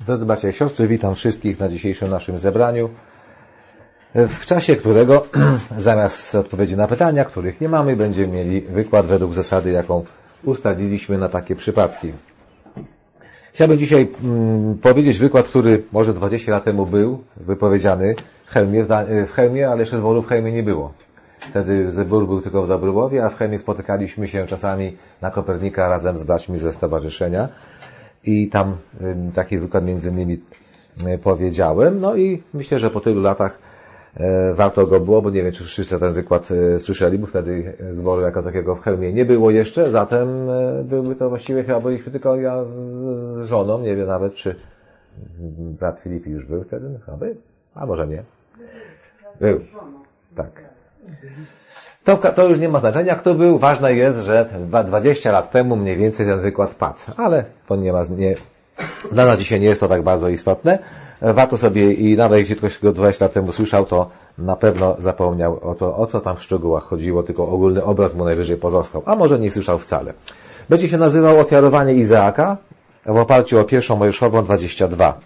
Drodzy bracia i siostry, witam wszystkich na dzisiejszym naszym zebraniu, w czasie którego zamiast odpowiedzi na pytania, których nie mamy, będziemy mieli wykład według zasady, jaką ustaliliśmy na takie przypadki. Chciałbym dzisiaj powiedzieć wykład, który może 20 lat temu był wypowiedziany w Chełmie, ale jeszcze zboru w Chełmie nie było. Wtedy zbór był tylko w Dobrołowie, a w Chełmie spotykaliśmy się czasami na Kopernika razem z braćmi ze stowarzyszenia. I tam taki wykład między innymi powiedziałem. No i myślę, że po tylu latach warto go było, bo nie wiem, czy wszyscy ten wykład słyszeli, bo wtedy zboru jako takiego w Chełmie nie było jeszcze, zatem byłby to właściwie chyba byliśmy tylko ja z żoną, nie wiem nawet, czy brat Filipi już był wtedy, no, chyba był, a może nie. Był, tak. To już nie ma znaczenia, kto był. Ważne jest, że 20 lat temu mniej więcej ten wykład padł. Ale to dla nas dzisiaj nie jest to tak bardzo istotne. Warto sobie i nawet jeśli ktoś go 20 lat temu słyszał, to na pewno zapomniał o co tam w szczegółach chodziło, tylko ogólny obraz mu najwyżej pozostał. A może nie słyszał wcale. Będzie się nazywał Ofiarowanie Izaaka w oparciu o 1 Mojżeszową 22.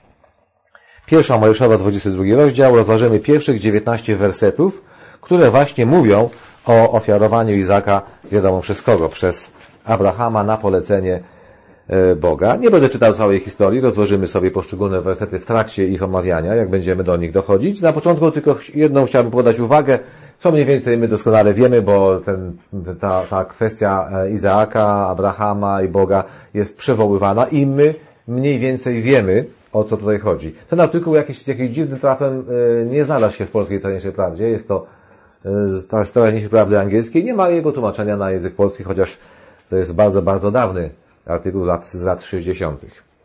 1 Mojżeszowa 22 rozdział, rozważymy pierwszych 19 wersetów, które właśnie mówią o ofiarowaniu Izaaka, wiadomo przez kogo, przez Abrahama na polecenie Boga. Nie będę czytał całej historii, rozłożymy sobie poszczególne wersety w trakcie ich omawiania, jak będziemy do nich dochodzić. Na początku tylko jedną chciałbym podać uwagę, co mniej więcej my doskonale wiemy, bo ta kwestia Izaaka, Abrahama i Boga jest przywoływana i my mniej więcej wiemy, o co tutaj chodzi. Ten artykuł jakiś dziwnym trafem nie znalazł się w polskiej tajemniczej prawdzie, jest to z tajemniczej prawdy angielskiej, nie ma jego tłumaczenia na język polski, chociaż to jest bardzo, bardzo dawny artykuł z lat 60.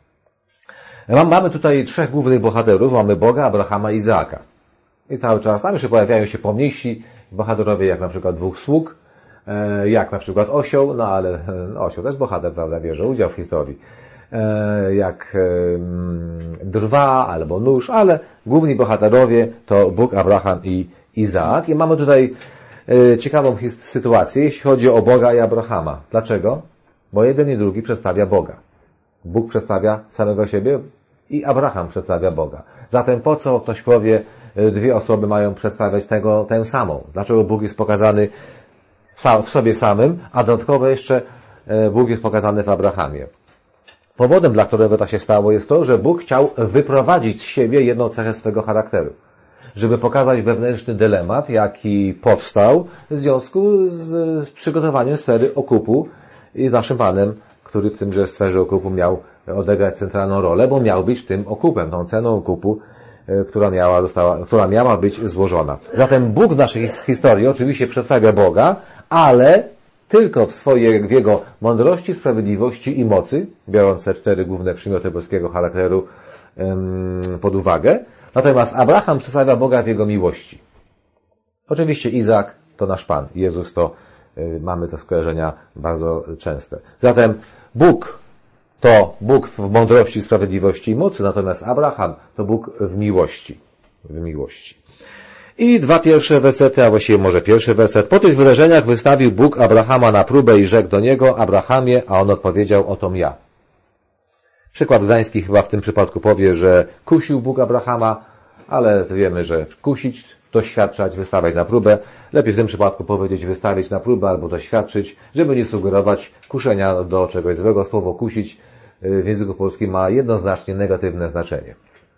Mamy tutaj trzech głównych bohaterów, mamy Boga, Abrahama i Izaaka. I cały czas tam jeszcze pojawiają się pomniejsi bohaterowie, jak na przykład dwóch sług, jak na przykład osioł, no ale osioł też bohater, prawda, bierze udział w historii, jak drwa albo nóż, ale główni bohaterowie to Bóg, Abraham i Izaak. I mamy tutaj ciekawą sytuację, jeśli chodzi o Boga i Abrahama. Dlaczego? Bo jeden i drugi przedstawia Boga. Bóg przedstawia samego siebie i Abraham przedstawia Boga. Zatem po co ktoś powie, dwie osoby mają przedstawiać tę samą? Dlaczego Bóg jest pokazany w sobie samym, a dodatkowo jeszcze Bóg jest pokazany w Abrahamie? Powodem, dla którego tak się stało, jest to, że Bóg chciał wyprowadzić z siebie jedną cechę swego charakteru. Żeby pokazać wewnętrzny dylemat, jaki powstał w związku z przygotowaniem sfery okupu i z naszym Panem, który w tymże sferze okupu miał odegrać centralną rolę, bo miał być tym okupem, tą ceną okupu, która miała być złożona. Zatem Bóg w naszej historii oczywiście przedstawia Boga, ale tylko w jego mądrości, sprawiedliwości i mocy, biorąc te cztery główne przymioty boskiego charakteru pod uwagę. Natomiast Abraham przedstawia Boga w jego miłości. Oczywiście Izaak to nasz Pan, Jezus to mamy te skojarzenia bardzo częste. Zatem Bóg to Bóg w mądrości, sprawiedliwości i mocy, natomiast Abraham to Bóg w miłości. W miłości. I dwa pierwsze wersety, a właściwie może pierwszy werset. Po tych wydarzeniach wystawił Bóg Abrahama na próbę i rzekł do niego: Abrahamie, a on odpowiedział: otom ja. Przykład gdański chyba w tym przypadku powie, że kusił Bóg Abrahama, ale wiemy, że kusić, doświadczać, wystawiać na próbę. Lepiej w tym przypadku powiedzieć wystawić na próbę albo doświadczyć, żeby nie sugerować kuszenia do czegoś złego. Słowo kusić w języku polskim ma jednoznacznie negatywne znaczenie.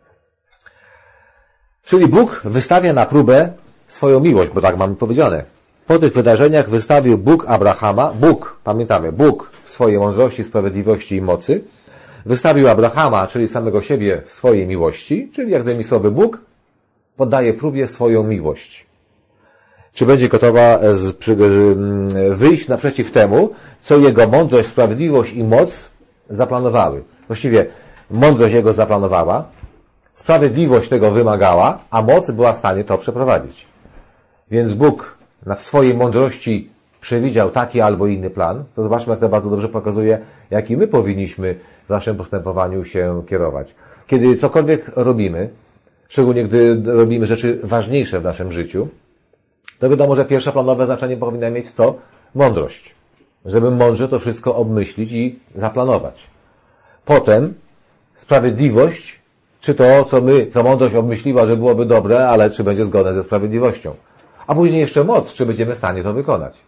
Czyli Bóg wystawia na próbę swoją miłość, bo tak mamy powiedziane. Po tych wydarzeniach wystawił Bóg Abrahama, Bóg, pamiętamy, Bóg w swojej mądrości, sprawiedliwości i mocy, wystawił Abrahama, czyli samego siebie w swojej miłości, czyli jak innymi słowy Bóg poddaje próbie swoją miłość. Czy będzie gotowa wyjść naprzeciw temu, co jego mądrość, sprawiedliwość i moc zaplanowały. Właściwie mądrość jego zaplanowała, sprawiedliwość tego wymagała, a moc była w stanie to przeprowadzić. Więc Bóg w swojej mądrości przewidział taki albo inny plan. To zobaczmy, jak to bardzo dobrze pokazuje, jaki my powinniśmy w naszym postępowaniu się kierować. Kiedy cokolwiek robimy, szczególnie gdy robimy rzeczy ważniejsze w naszym życiu, to wiadomo, że pierwszoplanowe znaczenie powinna mieć co? Mądrość. Żeby mądrze to wszystko obmyślić i zaplanować. Potem sprawiedliwość, czy to, co mądrość obmyśliła, że byłoby dobre, ale czy będzie zgodne ze sprawiedliwością. A później jeszcze moc, czy będziemy w stanie to wykonać.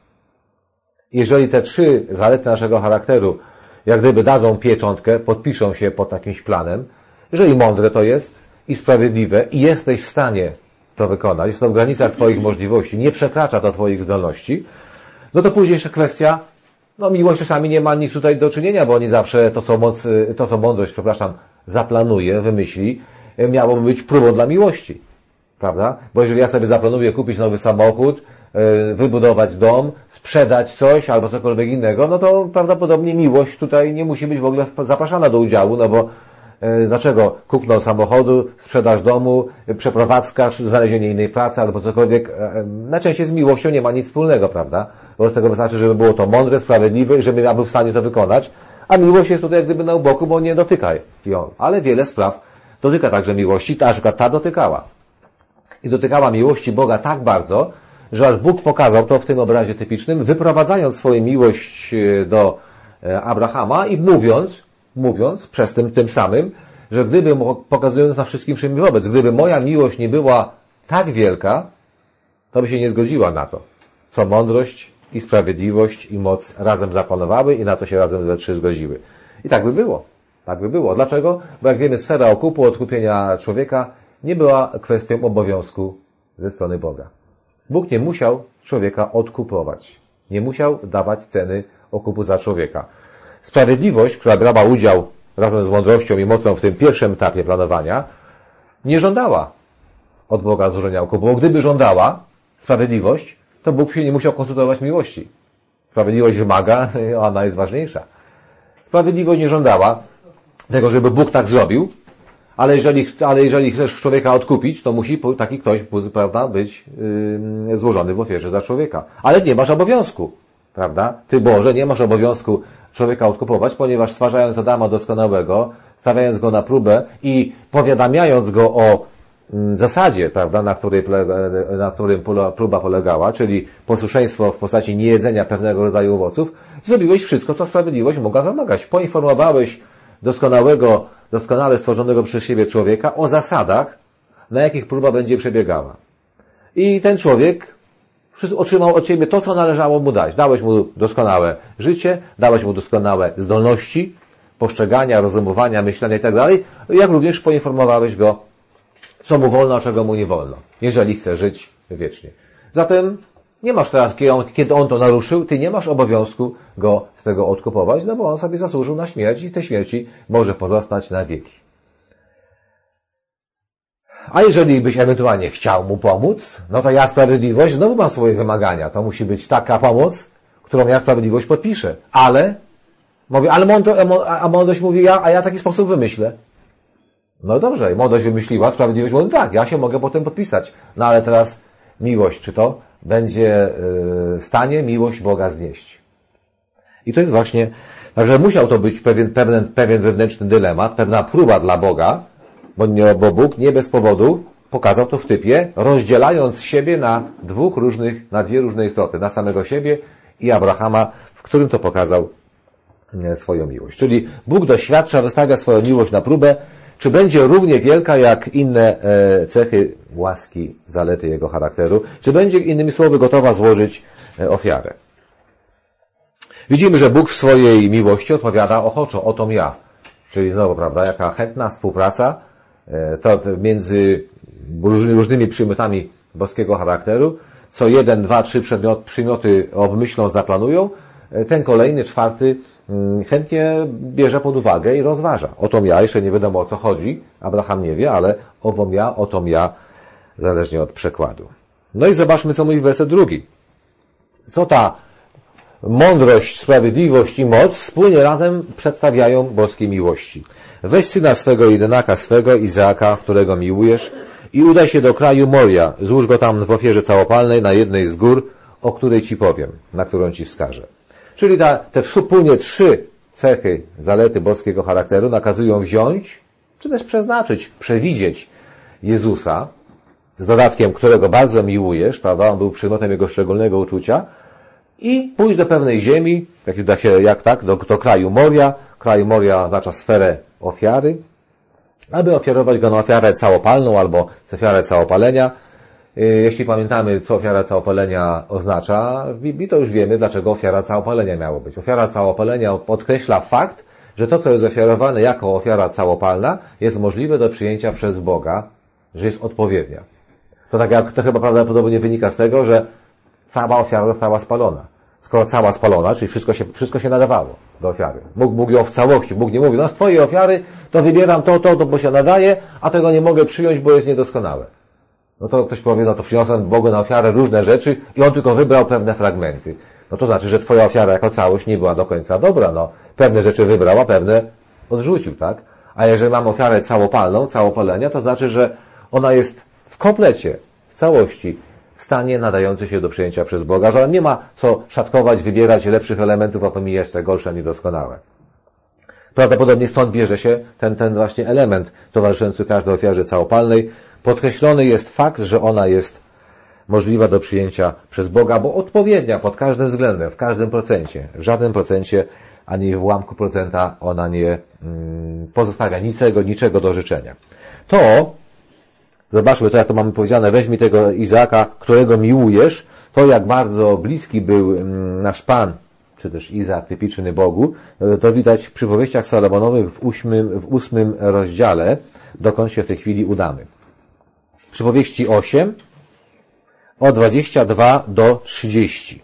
Jeżeli te 3 zalety naszego charakteru jak gdyby dadzą pieczątkę, podpiszą się pod jakimś planem, jeżeli mądre to jest i sprawiedliwe i jesteś w stanie to wykonać, jest to w granicach Twoich możliwości, nie przekracza to Twoich zdolności, no to później jeszcze kwestia, miłość czasami nie ma nic tutaj do czynienia, bo oni zawsze to co mądrość, zaplanuje, wymyśli, miałoby być próbą dla miłości. Prawda? Bo jeżeli ja sobie zaplanuję kupić nowy samochód, wybudować dom, sprzedać coś albo cokolwiek innego, no to prawdopodobnie miłość tutaj nie musi być w ogóle zapraszana do udziału, no bo dlaczego kupno samochodu, sprzedaż domu, przeprowadzka, czy znalezienie innej pracy albo cokolwiek, najczęściej z miłością nie ma nic wspólnego, prawda? Wobec tego wystarczy, żeby było to mądre, sprawiedliwe, żeby ja był w stanie to wykonać, a miłość jest tutaj jak gdyby na boku, bo nie dotykaj ją. Ale wiele spraw dotyka także miłości, na przykład ta dotykała. I dotykała miłości Boga tak bardzo, że aż Bóg pokazał to w tym obrazie typicznym, wyprowadzając swoją miłość do Abrahama i mówiąc przez tym samym, że gdyby, pokazując na wszystkim czym wobec, gdyby moja miłość nie była tak wielka, to by się nie zgodziła na to, co mądrość i sprawiedliwość i moc razem zaplanowały i na co się razem we 3 zgodziły. I tak by było. Tak by było. Dlaczego? Bo jak wiemy, sfera odkupienia człowieka nie była kwestią obowiązku ze strony Boga. Bóg nie musiał człowieka odkupować. Nie musiał dawać ceny okupu za człowieka. Sprawiedliwość, która brała udział razem z mądrością i mocą w tym pierwszym etapie planowania, nie żądała od Boga złożenia okupu. Bo gdyby żądała sprawiedliwość, to Bóg się nie musiał konsultować miłości. Sprawiedliwość wymaga, ona jest ważniejsza. Sprawiedliwość nie żądała tego, żeby Bóg tak zrobił, ale jeżeli chcesz człowieka odkupić, to musi taki ktoś, prawda, być złożony w ofierze za człowieka. Ale nie masz obowiązku, prawda? Ty, Boże, nie masz obowiązku człowieka odkupować, ponieważ stwarzając Adama doskonałego, stawiając go na próbę i powiadamiając go o zasadzie, prawda, na którym próba polegała, czyli posłuszeństwo w postaci niejedzenia pewnego rodzaju owoców, zrobiłeś wszystko, co sprawiedliwość mogła wymagać. Poinformowałeś doskonale stworzonego przez siebie człowieka o zasadach, na jakich próba będzie przebiegała. I ten człowiek otrzymał od Ciebie to, co należało mu dać. Dałeś mu doskonałe życie, dałeś mu doskonałe zdolności, postrzegania, rozumowania, myślenia itd., jak również poinformowałeś go, co mu wolno, a czego mu nie wolno, jeżeli chce żyć wiecznie. Zatem nie masz teraz, kiedy on to naruszył, ty nie masz obowiązku go z tego odkupować, no bo on sobie zasłużył na śmierć i w tej śmierci może pozostać na wieki. A jeżeli byś ewentualnie chciał mu pomóc, no to ja sprawiedliwość znowu mam swoje wymagania. To musi być taka pomoc, którą ja sprawiedliwość podpiszę. Ale mądrość mówi, a ja taki sposób wymyślę. No dobrze, mądrość wymyśliła, sprawiedliwość mówi, tak, ja się mogę potem podpisać. No ale teraz miłość, czy to będzie w stanie miłość Boga znieść. I to jest właśnie, także musiał to być pewien wewnętrzny dylemat, pewna próba dla Boga, bo Bóg nie bez powodu pokazał to w typie, rozdzielając siebie na dwie różne istoty, na samego siebie i Abrahama, w którym to pokazał swoją miłość. Czyli Bóg doświadcza, wystawia swoją miłość na próbę, czy będzie równie wielka jak inne cechy łaski, zalety Jego charakteru, czy będzie, innymi słowy, gotowa złożyć ofiarę. Widzimy, że Bóg w swojej miłości odpowiada ochoczo, otom ja. Czyli znowu, prawda, jaka chętna współpraca to między różnymi przymiotami boskiego charakteru, co 1, 2, 3 przymioty obmyślą, zaplanują, ten kolejny, 4 chętnie bierze pod uwagę i rozważa. Otom ja, jeszcze nie wiadomo o co chodzi, Abraham nie wie, ale owom ja, otom ja, zależnie od przekładu. No i zobaczmy, co mówi werset 2. Co ta mądrość, sprawiedliwość i moc wspólnie razem przedstawiają boskiej miłości. Weź syna swego, jedynaka swego, Izaaka, którego miłujesz, i udaj się do kraju Moria, złóż go tam w ofierze całopalnej na jednej z gór, o której Ci powiem, na którą Ci wskażę. Czyli te wspólnie 3 cechy, zalety boskiego charakteru nakazują wziąć, czy też przeznaczyć, przewidzieć Jezusa, z dodatkiem, którego bardzo miłujesz, prawda, on był przedmiotem Jego szczególnego uczucia, i pójść do pewnej ziemi, do kraju Moria. Kraj Moria oznacza sferę ofiary, aby ofiarować go na ofiarę całopalną albo ofiarę całopalenia. Jeśli pamiętamy, co ofiara całopalenia oznacza, w Biblii to już wiemy, dlaczego ofiara całopalenia miało być. Ofiara całopalenia podkreśla fakt, że to, co jest ofiarowane jako ofiara całopalna, jest możliwe do przyjęcia przez Boga, że jest odpowiednia. To tak jak to chyba prawdopodobnie wynika z tego, że cała ofiara została spalona. Skoro cała spalona, czyli wszystko się nadawało do ofiary. Bóg mógł ją w całości. Bóg nie mówi, no z twojej ofiary to wybieram to, bo się nadaje, a tego nie mogę przyjąć, bo jest niedoskonałe. No to ktoś powie, no to przyniosłem Bogu na ofiarę różne rzeczy i on tylko wybrał pewne fragmenty. No to znaczy, że twoja ofiara jako całość nie była do końca dobra, no. Pewne rzeczy wybrał, a pewne odrzucił, tak? A jeżeli mamy ofiarę całopalną, całopalenia, to znaczy, że ona jest w komplecie, w całości w stanie nadający się do przyjęcia przez Boga, że nie ma co szatkować, wybierać lepszych elementów, a pomijać te gorsze, niedoskonałe. Prawdopodobnie stąd bierze się ten właśnie element towarzyszący każdej ofiarze całopalnej. Podkreślony jest fakt, że ona jest możliwa do przyjęcia przez Boga, bo odpowiednia pod każdym względem, w każdym procencie, w żadnym procencie, ani w ułamku procenta ona nie pozostawia niczego do życzenia. To, zobaczmy, to jak to mamy powiedziane, weźmij tego Izaaka, którego miłujesz, to jak bardzo bliski był nasz Pan, czy też Izaak typiczny Bogu, to widać w przypowieściach Salomonowych w 8 rozdziale, dokąd się w tej chwili udamy. Przypowieści 8, od 22 do 30.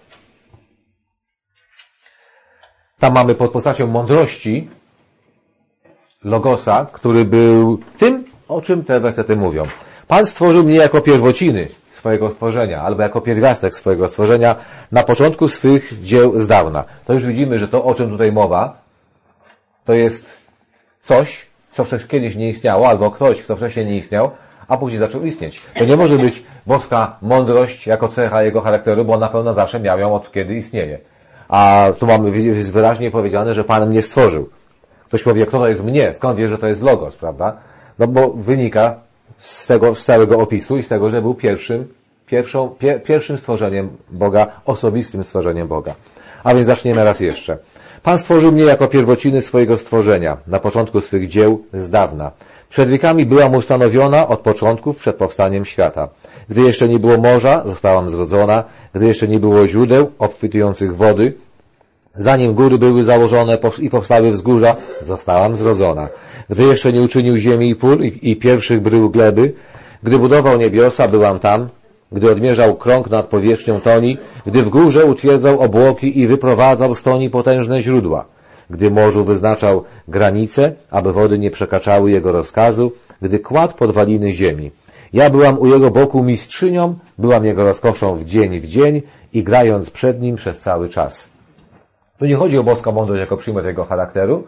Tam mamy pod postacią mądrości Logosa, który był tym, o czym te wersety mówią. Pan stworzył mnie jako pierwociny swojego stworzenia, albo jako pierwiastek swojego stworzenia na początku swych dzieł z dawna. To już widzimy, że to, o czym tutaj mowa, to jest coś, co kiedyś nie istniało, albo ktoś, kto wcześniej nie istniał, a później zaczął istnieć. To nie może być boska mądrość jako cecha jego charakteru, bo on na pewno zawsze miał ją od kiedy istnieje. A tu jest wyraźnie powiedziane, że Pan mnie stworzył. Ktoś powie, kto to jest mnie? Skąd wie, że to jest Logos, prawda? No bo wynika z całego opisu i z tego, że był pierwszym stworzeniem Boga, osobistym stworzeniem Boga. A więc zaczniemy raz jeszcze. Pan stworzył mnie jako pierwociny swojego stworzenia, na początku swych dzieł z dawna. Przed wiekami byłam ustanowiona od początków przed powstaniem świata. Gdy jeszcze nie było morza, zostałam zrodzona. Gdy jeszcze nie było źródeł obfitujących wody, zanim góry były założone i powstały wzgórza, zostałam zrodzona. Gdy jeszcze nie uczynił ziemi i pól i pierwszych brył gleby, gdy budował niebiosa, byłam tam. Gdy odmierzał krąg nad powierzchnią toni, gdy w górze utwierdzał obłoki i wyprowadzał z toni potężne źródła. Gdy morzu wyznaczał granice, aby wody nie przekraczały jego rozkazu, gdy kładł podwaliny ziemi. Ja byłam u jego boku mistrzynią, byłam jego rozkoszą w dzień i grając przed nim przez cały czas. Tu nie chodzi o boską mądrość jako przymiot jego charakteru,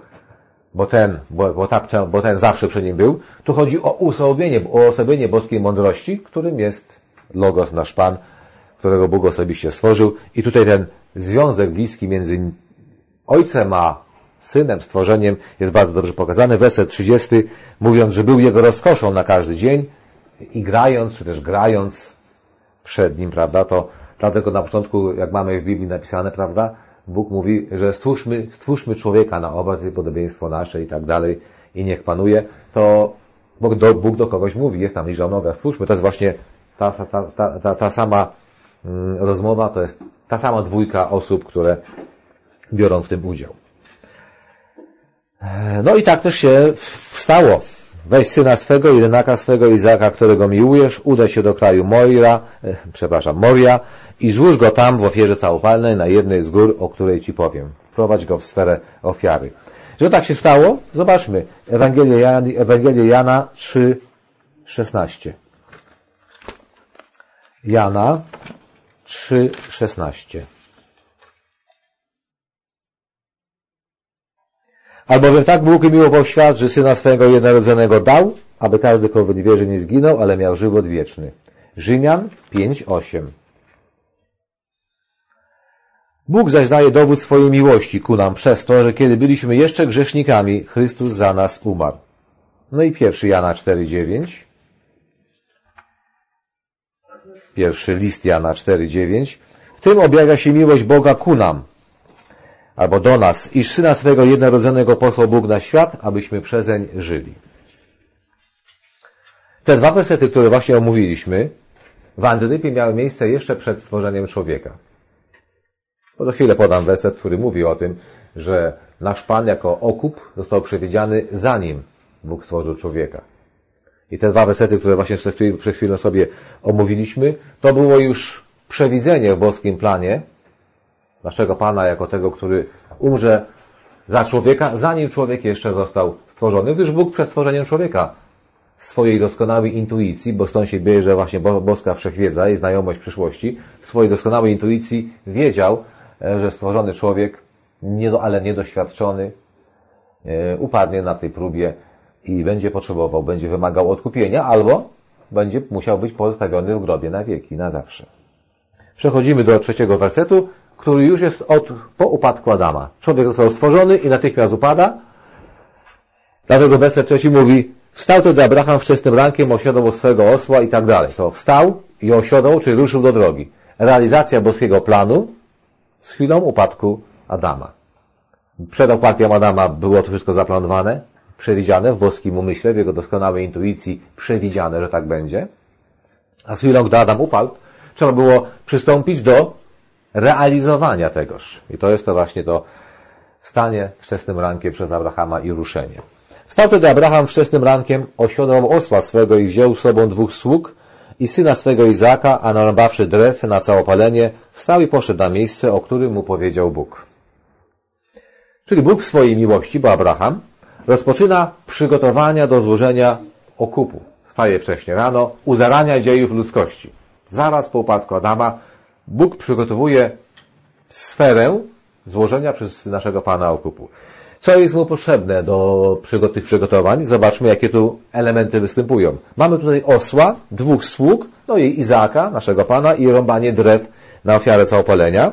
bo ten zawsze przy nim był. Tu chodzi o uosobienie boskiej mądrości, którym jest Logos, nasz Pan, którego Bóg osobiście stworzył. I tutaj ten związek bliski między Ojcem a Synem, stworzeniem jest bardzo dobrze pokazany. Werset 30, mówiąc, że był jego rozkoszą na każdy dzień i grając, czy też grając przed nim, prawda, to dlatego na początku, jak mamy w Biblii napisane, prawda, Bóg mówi, że stwórzmy człowieka na obraz i podobieństwo nasze i tak dalej i niech panuje, to Bóg do kogoś mówi, jest tam liczba mnoga, stwórzmy. To jest właśnie ta sama rozmowa, to jest ta sama dwójka osób, które biorą w tym udział. No i tak też się stało. Weź syna swego, jedynaka swego Izaaka, którego miłujesz, udaj się do kraju Moria i złóż go tam w ofierze całopalnej na jednej z gór, o której Ci powiem. Wprowadź go w sferę ofiary. Że tak się stało? Zobaczmy. Ewangelię Jana 3:16. Jana 3:16. Albowiem tak Bóg umiłował świat, że Syna swego jednorodzonego dał, aby każdy, kto w nie wierzy, nie zginął, ale miał żywot wieczny. Rzymian 5:8. Bóg zaś daje dowód swojej miłości ku nam przez to, że kiedy byliśmy jeszcze grzesznikami, Chrystus za nas umarł. No i 1 Jana 4:9. Pierwszy list Jana 4:9. W tym objawia się miłość Boga ku nam, albo do nas, iż Syna swego jednorodzonego posłał Bóg na świat, abyśmy przezeń żyli. Te dwa wersety, które właśnie omówiliśmy, w Antydypie miały miejsce jeszcze przed stworzeniem człowieka. Bo za chwilę podam werset, który mówi o tym, że nasz Pan jako okup został przewidziany zanim Bóg stworzył człowieka. I te dwa wersety, które właśnie przed chwilą sobie omówiliśmy, to było już przewidzenie w boskim planie naszego Pana jako tego, który umrze za człowieka, zanim człowiek jeszcze został stworzony. Gdyż Bóg przed stworzeniem człowieka w swojej doskonałej intuicji, bo stąd się bierze właśnie boska wszechwiedza i znajomość przyszłości, w swojej doskonałej intuicji wiedział, że stworzony człowiek, ale niedoświadczony, upadnie na tej próbie i będzie wymagał odkupienia, albo będzie musiał być pozostawiony w grobie na wieki, na zawsze. Przechodzimy do 3 wersetu, który już jest po upadku Adama. Człowiek został stworzony i natychmiast upada. Dlatego werset 3 mówi: wstał tedy Abraham wczesnym rankiem, osiadał swego osła i tak dalej. To wstał i osiadał, czyli ruszył do drogi. Realizacja boskiego planu z chwilą upadku Adama. Przed upadkiem Adama było to wszystko zaplanowane, przewidziane w boskim umyśle, w jego doskonałej intuicji przewidziane, że tak będzie. A z chwilą, gdy Adam upadł, trzeba było przystąpić do realizowania tegoż. I to jest to właśnie to stanie wczesnym rankiem przez Abrahama i ruszenie. Wstał tedy Abraham wczesnym rankiem, osiodłał osła swego i wziął z sobą 2 sług i syna swego Izaaka, a narąbawszy drew na całopalenie, wstał i poszedł na miejsce, o którym mu powiedział Bóg. Czyli Bóg w swojej miłości, bo Abraham, rozpoczyna przygotowania do złożenia okupu. Wstaje wcześnie rano, u zarania dziejów ludzkości. Zaraz po upadku Adama Bóg przygotowuje sferę złożenia przez naszego Pana okupu. Co jest mu potrzebne do tych przygotowań? Zobaczmy, jakie tu elementy występują. Mamy tutaj osła, 2 sług, no i Izaaka, naszego Pana, i rąbanie drew na ofiarę całopalenia.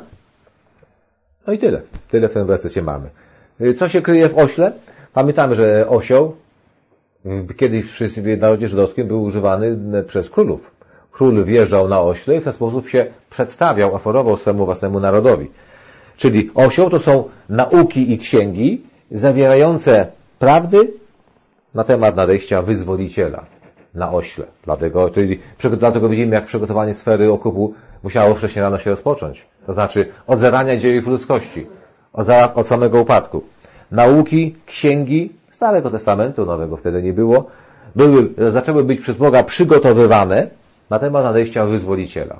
No i tyle. Tyle w tym wersecie mamy. Co się kryje w ośle? Pamiętamy, że osioł kiedyś w narodzie żydowskim był używany przez królów. Król wjeżdżał na ośle i w ten sposób się przedstawiał, oferował swemu własnemu narodowi. Czyli osioł to są nauki i księgi zawierające prawdy na temat nadejścia wyzwoliciela na ośle. Dlatego widzimy, jak przygotowanie sfery okupu musiało wcześniej rano się rozpocząć. To znaczy od zarania dziejów ludzkości, od samego upadku. Nauki, księgi Starego Testamentu, Nowego wtedy nie było, zaczęły być przez Boga przygotowywane na temat nadejścia wyzwoliciela.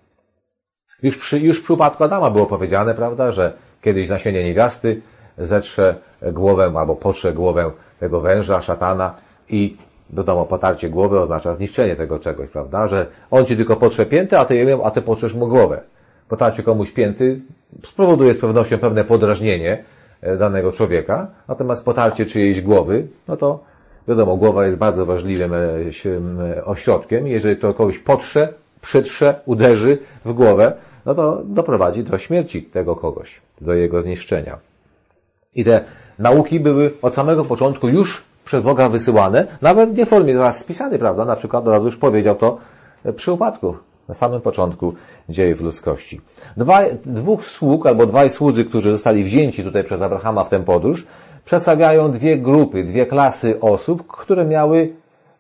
Już przy upadku Adama było powiedziane, prawda, że kiedyś nasienie niewiasty zetrze głowę albo potrze głowę tego węża, szatana i wiadomo, potarcie głowy oznacza zniszczenie tego czegoś, prawda, że on ci tylko potrze piętę, a ty potrzesz mu głowę. Potarcie komuś pięty spowoduje z pewnością pewne podrażnienie danego człowieka, natomiast potarcie czyjejś głowy, no to wiadomo, głowa jest bardzo ważliwym ośrodkiem. Jeżeli to kogoś potrze, przytrze, uderzy w głowę, no to doprowadzi do śmierci tego kogoś, do jego zniszczenia. I te nauki były od samego początku już przez Boga wysyłane, nawet nie w formie zaraz spisanej, prawda? Na przykład od razu już powiedział to przy upadku, na samym początku dziejów ludzkości. 2 sług, albo 2 słudzy, którzy zostali wzięci tutaj przez Abrahama w tę podróż, przedstawiają 2 grupy, 2 klasy osób, które miały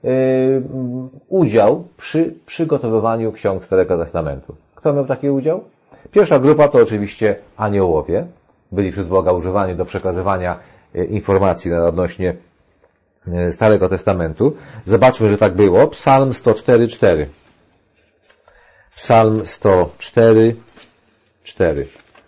udział przy przygotowywaniu ksiąg Starego Testamentu. Kto miał taki udział? Pierwsza grupa to oczywiście aniołowie. Byli przez Boga używani do przekazywania informacji odnośnie Starego Testamentu. Zobaczmy, że tak było. Psalm 104:4. Psalm 104:4.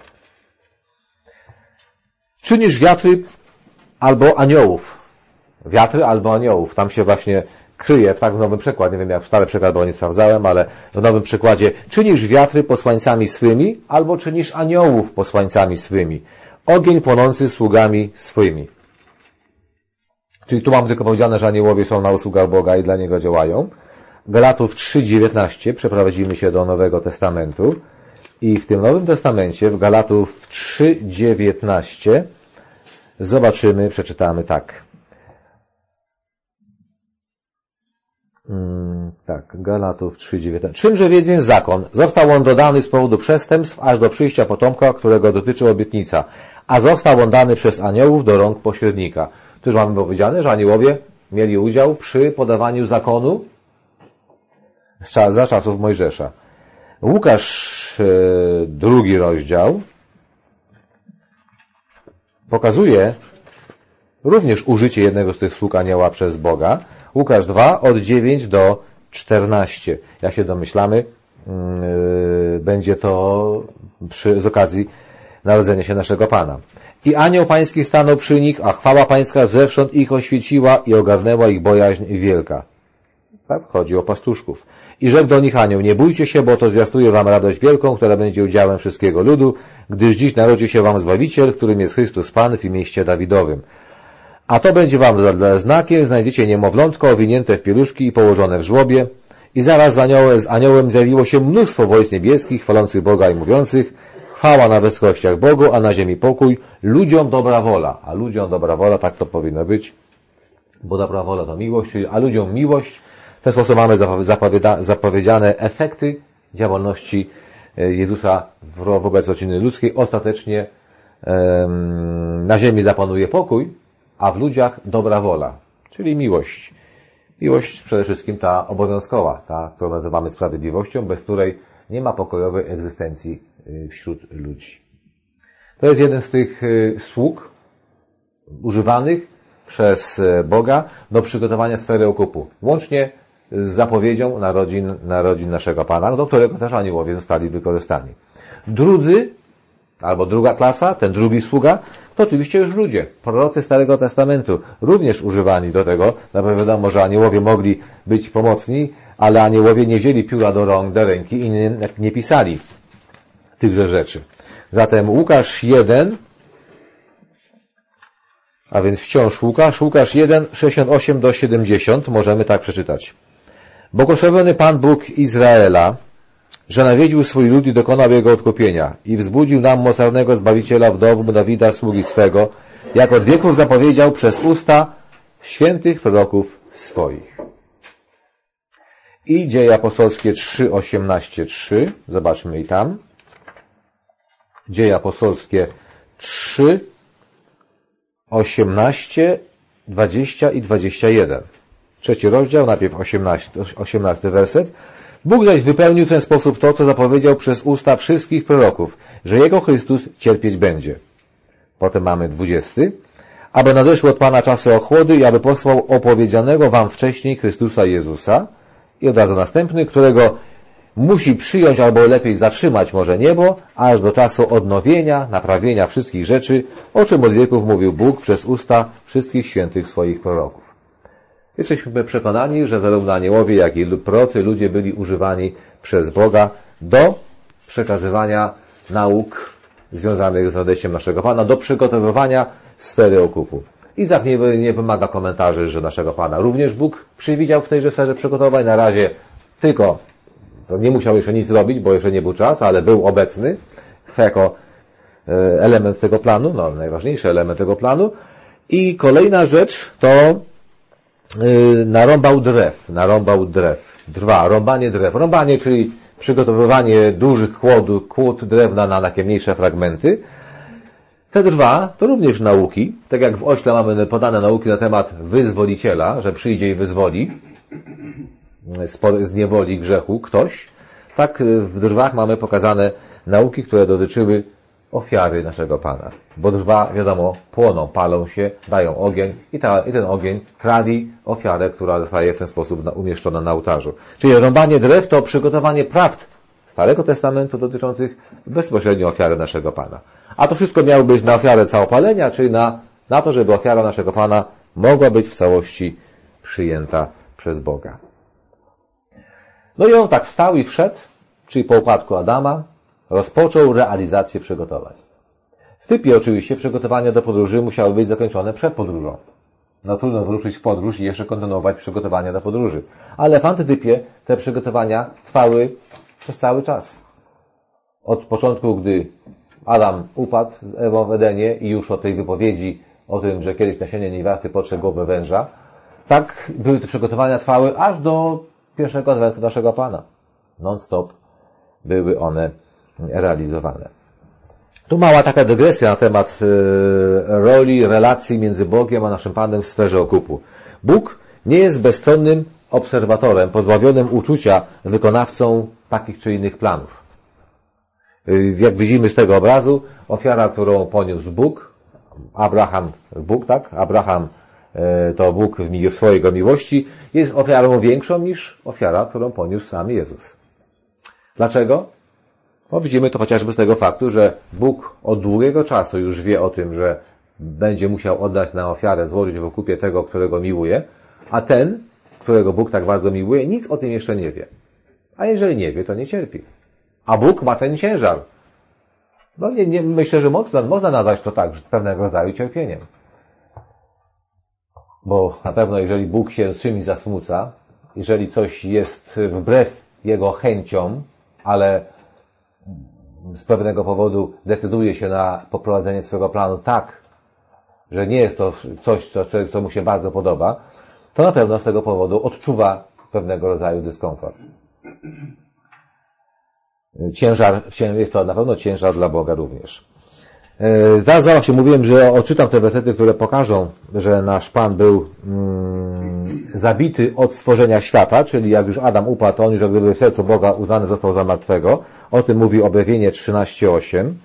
Czynisz wiatry albo aniołów. Wiatry albo aniołów. Tam się właśnie kryje, tak w nowym przekładzie, nie wiem jak w stary przekład, bo nie sprawdzałem, ale w nowym przekładzie czynisz wiatry posłańcami swymi, albo czynisz aniołów posłańcami swymi. Ogień płonący sługami swymi. Czyli tu mamy tylko powiedziane, że aniołowie są na usługach Boga i dla Niego działają. Galatów 3:19, przeprowadzimy się do Nowego Testamentu i w tym Nowym Testamencie, w Galatów 3:19 zobaczymy, przeczytamy tak. Galatów 3:19. Czymże więc zakon? Został on dodany z powodu przestępstw, aż do przyjścia potomka, którego dotyczy obietnica, a został on dany przez aniołów do rąk pośrednika. Tu już mamy powiedziane, że aniołowie mieli udział przy podawaniu zakonu za czasów Mojżesza. Łukasz, 2 rozdział, pokazuje również użycie jednego z tych sług anioła przez Boga. Łukasz 2, od 9 do 14. Jak się domyślamy, będzie to z okazji narodzenia się naszego Pana. I anioł pański stanął przy nich, a chwała pańska zewsząd ich oświeciła i ogarnęła ich bojaźń wielka. Tak? Chodzi o pastuszków. I rzekł do nich anioł, nie bójcie się, bo to zwiastuje wam radość wielką, która będzie udziałem wszystkiego ludu, gdyż dziś narodził się wam Zbawiciel, którym jest Chrystus Pan w mieście Dawidowym. A to będzie wam za znakiem, znajdziecie niemowlątko owinięte w pieluszki i położone w żłobie. I zaraz z aniołem zjawiło się mnóstwo wojsk niebieskich, chwalących Boga i mówiących, chwała na wysokościach Bogu, a na ziemi pokój, ludziom dobra wola. A ludziom dobra wola, tak to powinno być, bo dobra wola to miłość, a ludziom miłość. W ten sposób mamy zapowiedziane efekty działalności Jezusa wobec rodziny ludzkiej. Ostatecznie na ziemi zapanuje pokój, a w ludziach dobra wola, czyli miłość. Miłość przede wszystkim ta obowiązkowa, ta, którą nazywamy sprawiedliwością, bez której nie ma pokojowej egzystencji wśród ludzi. To jest jeden z tych sług używanych przez Boga do przygotowania sfery okupu, łącznie z zapowiedzią narodzin naszego Pana, do którego też aniołowie zostali wykorzystani. Drudzy, albo druga klasa, ten drugi sługa, to oczywiście już ludzie, prorocy Starego Testamentu, również używani do tego. Nawet wiadomo, że aniołowie mogli być pomocni, ale aniołowie nie wzięli pióra do ręki i nie pisali tychże rzeczy. Zatem Łukasz 1, a więc wciąż Łukasz 1, 68 do 70, możemy tak przeczytać. Błogosławiony Pan Bóg Izraela, że nawiedził swój lud i dokonał jego odkupienia i wzbudził nam mocarnego Zbawiciela w domu Dawida, sługi swego, jak od wieków zapowiedział przez usta świętych proroków swoich. I Dzieje Apostolskie 3, 18, 3. Zobaczmy i tam. Dzieje Apostolskie 3, 18, 20 i 21. 3 rozdział, najpierw 18 werset. Bóg zaś wypełnił w ten sposób to, co zapowiedział przez usta wszystkich proroków, że Jego Chrystus cierpieć będzie. Potem mamy 20. Aby nadeszły od Pana czasy ochłody i aby posłał opowiedzianego wam wcześniej Chrystusa Jezusa. I od razu następny, którego musi przyjąć albo lepiej zatrzymać może niebo, aż do czasu odnowienia, naprawienia wszystkich rzeczy, o czym od wieków mówił Bóg przez usta wszystkich świętych swoich proroków. Jesteśmy przekonani, że zarówno aniołowie, jak i prorocy, ludzie byli używani przez Boga do przekazywania nauk związanych z nadejściem naszego Pana, do przygotowywania sfery okupu. Izak nie wymaga komentarzy, że naszego Pana również Bóg przewidział w tejże sferze przygotowań. Na razie tylko nie musiał jeszcze nic robić, bo jeszcze nie był czas, ale był obecny jako element tego planu, najważniejszy element tego planu. I kolejna rzecz to narąbał drzew. Rąbanie drzew. Rąbanie, czyli przygotowywanie dużych kłód drewna na takie mniejsze fragmenty. Te drwa to również nauki, tak jak w Ośle mamy podane nauki na temat wyzwoliciela, że przyjdzie i wyzwoli z niewoli grzechu ktoś, tak w drwach mamy pokazane nauki, które dotyczyły ofiary naszego Pana. Bo drwa, wiadomo, płoną, palą się, dają ogień i ten ogień trawi ofiarę, która zostaje w ten sposób umieszczona na ołtarzu. Czyli rąbanie drzew to przygotowanie prawd Starego Testamentu dotyczących bezpośrednio ofiary naszego Pana. A to wszystko miało być na ofiarę całopalenia, czyli na to, żeby ofiara naszego Pana mogła być w całości przyjęta przez Boga. No i on tak wstał i wszedł, czyli po upadku Adama, rozpoczął realizację przygotowań. W typie oczywiście przygotowania do podróży musiały być zakończone przed podróżą. No trudno wyruszyć w podróż i jeszcze kontynuować przygotowania do podróży. Ale w antytypie te przygotowania trwały przez cały czas. Od początku, gdy Adam upadł z Ewą w Edenie i już od tej wypowiedzi o tym, że kiedyś nasienie niewiasty potrze głowy węża, tak były te przygotowania trwały aż do pierwszego adwentu naszego Pana. Non-stop były one realizowane. Tu mała taka dygresja na temat relacji między Bogiem a naszym Panem w sferze okupu. Bóg nie jest bezstronnym obserwatorem, pozbawionym uczucia, wykonawcą takich czy innych planów. Jak widzimy z tego obrazu, ofiara, którą poniósł Bóg, Bóg, tak? Abraham to Bóg w swojej miłości, jest ofiarą większą niż ofiara, którą poniósł sam Jezus. Dlaczego? Bo widzimy to chociażby z tego faktu, że Bóg od długiego czasu już wie o tym, że będzie musiał oddać na ofiarę, złożyć w okupie tego, którego miłuje, a ten, którego Bóg tak bardzo miłuje, nic o tym jeszcze nie wie. A jeżeli nie wie, to nie cierpi. A Bóg ma ten ciężar. No myślę, że można nazwać to tak, pewnego rodzaju cierpieniem. Bo na pewno jeżeli Bóg się z czymś zasmuca, jeżeli coś jest wbrew Jego chęciom, ale z pewnego powodu decyduje się na poprowadzenie swego planu tak, że nie jest to coś, co mu się bardzo podoba, to na pewno z tego powodu odczuwa pewnego rodzaju dyskomfort. Jest to na pewno ciężar dla Boga również. Zaraz właśnie mówiłem, że odczytam te wersety, które pokażą, że nasz Pan był zabity od stworzenia świata, czyli jak już Adam upadł, to on już jak gdyby w sercu Boga uznany został za martwego. O tym mówi Objawienie 13:8.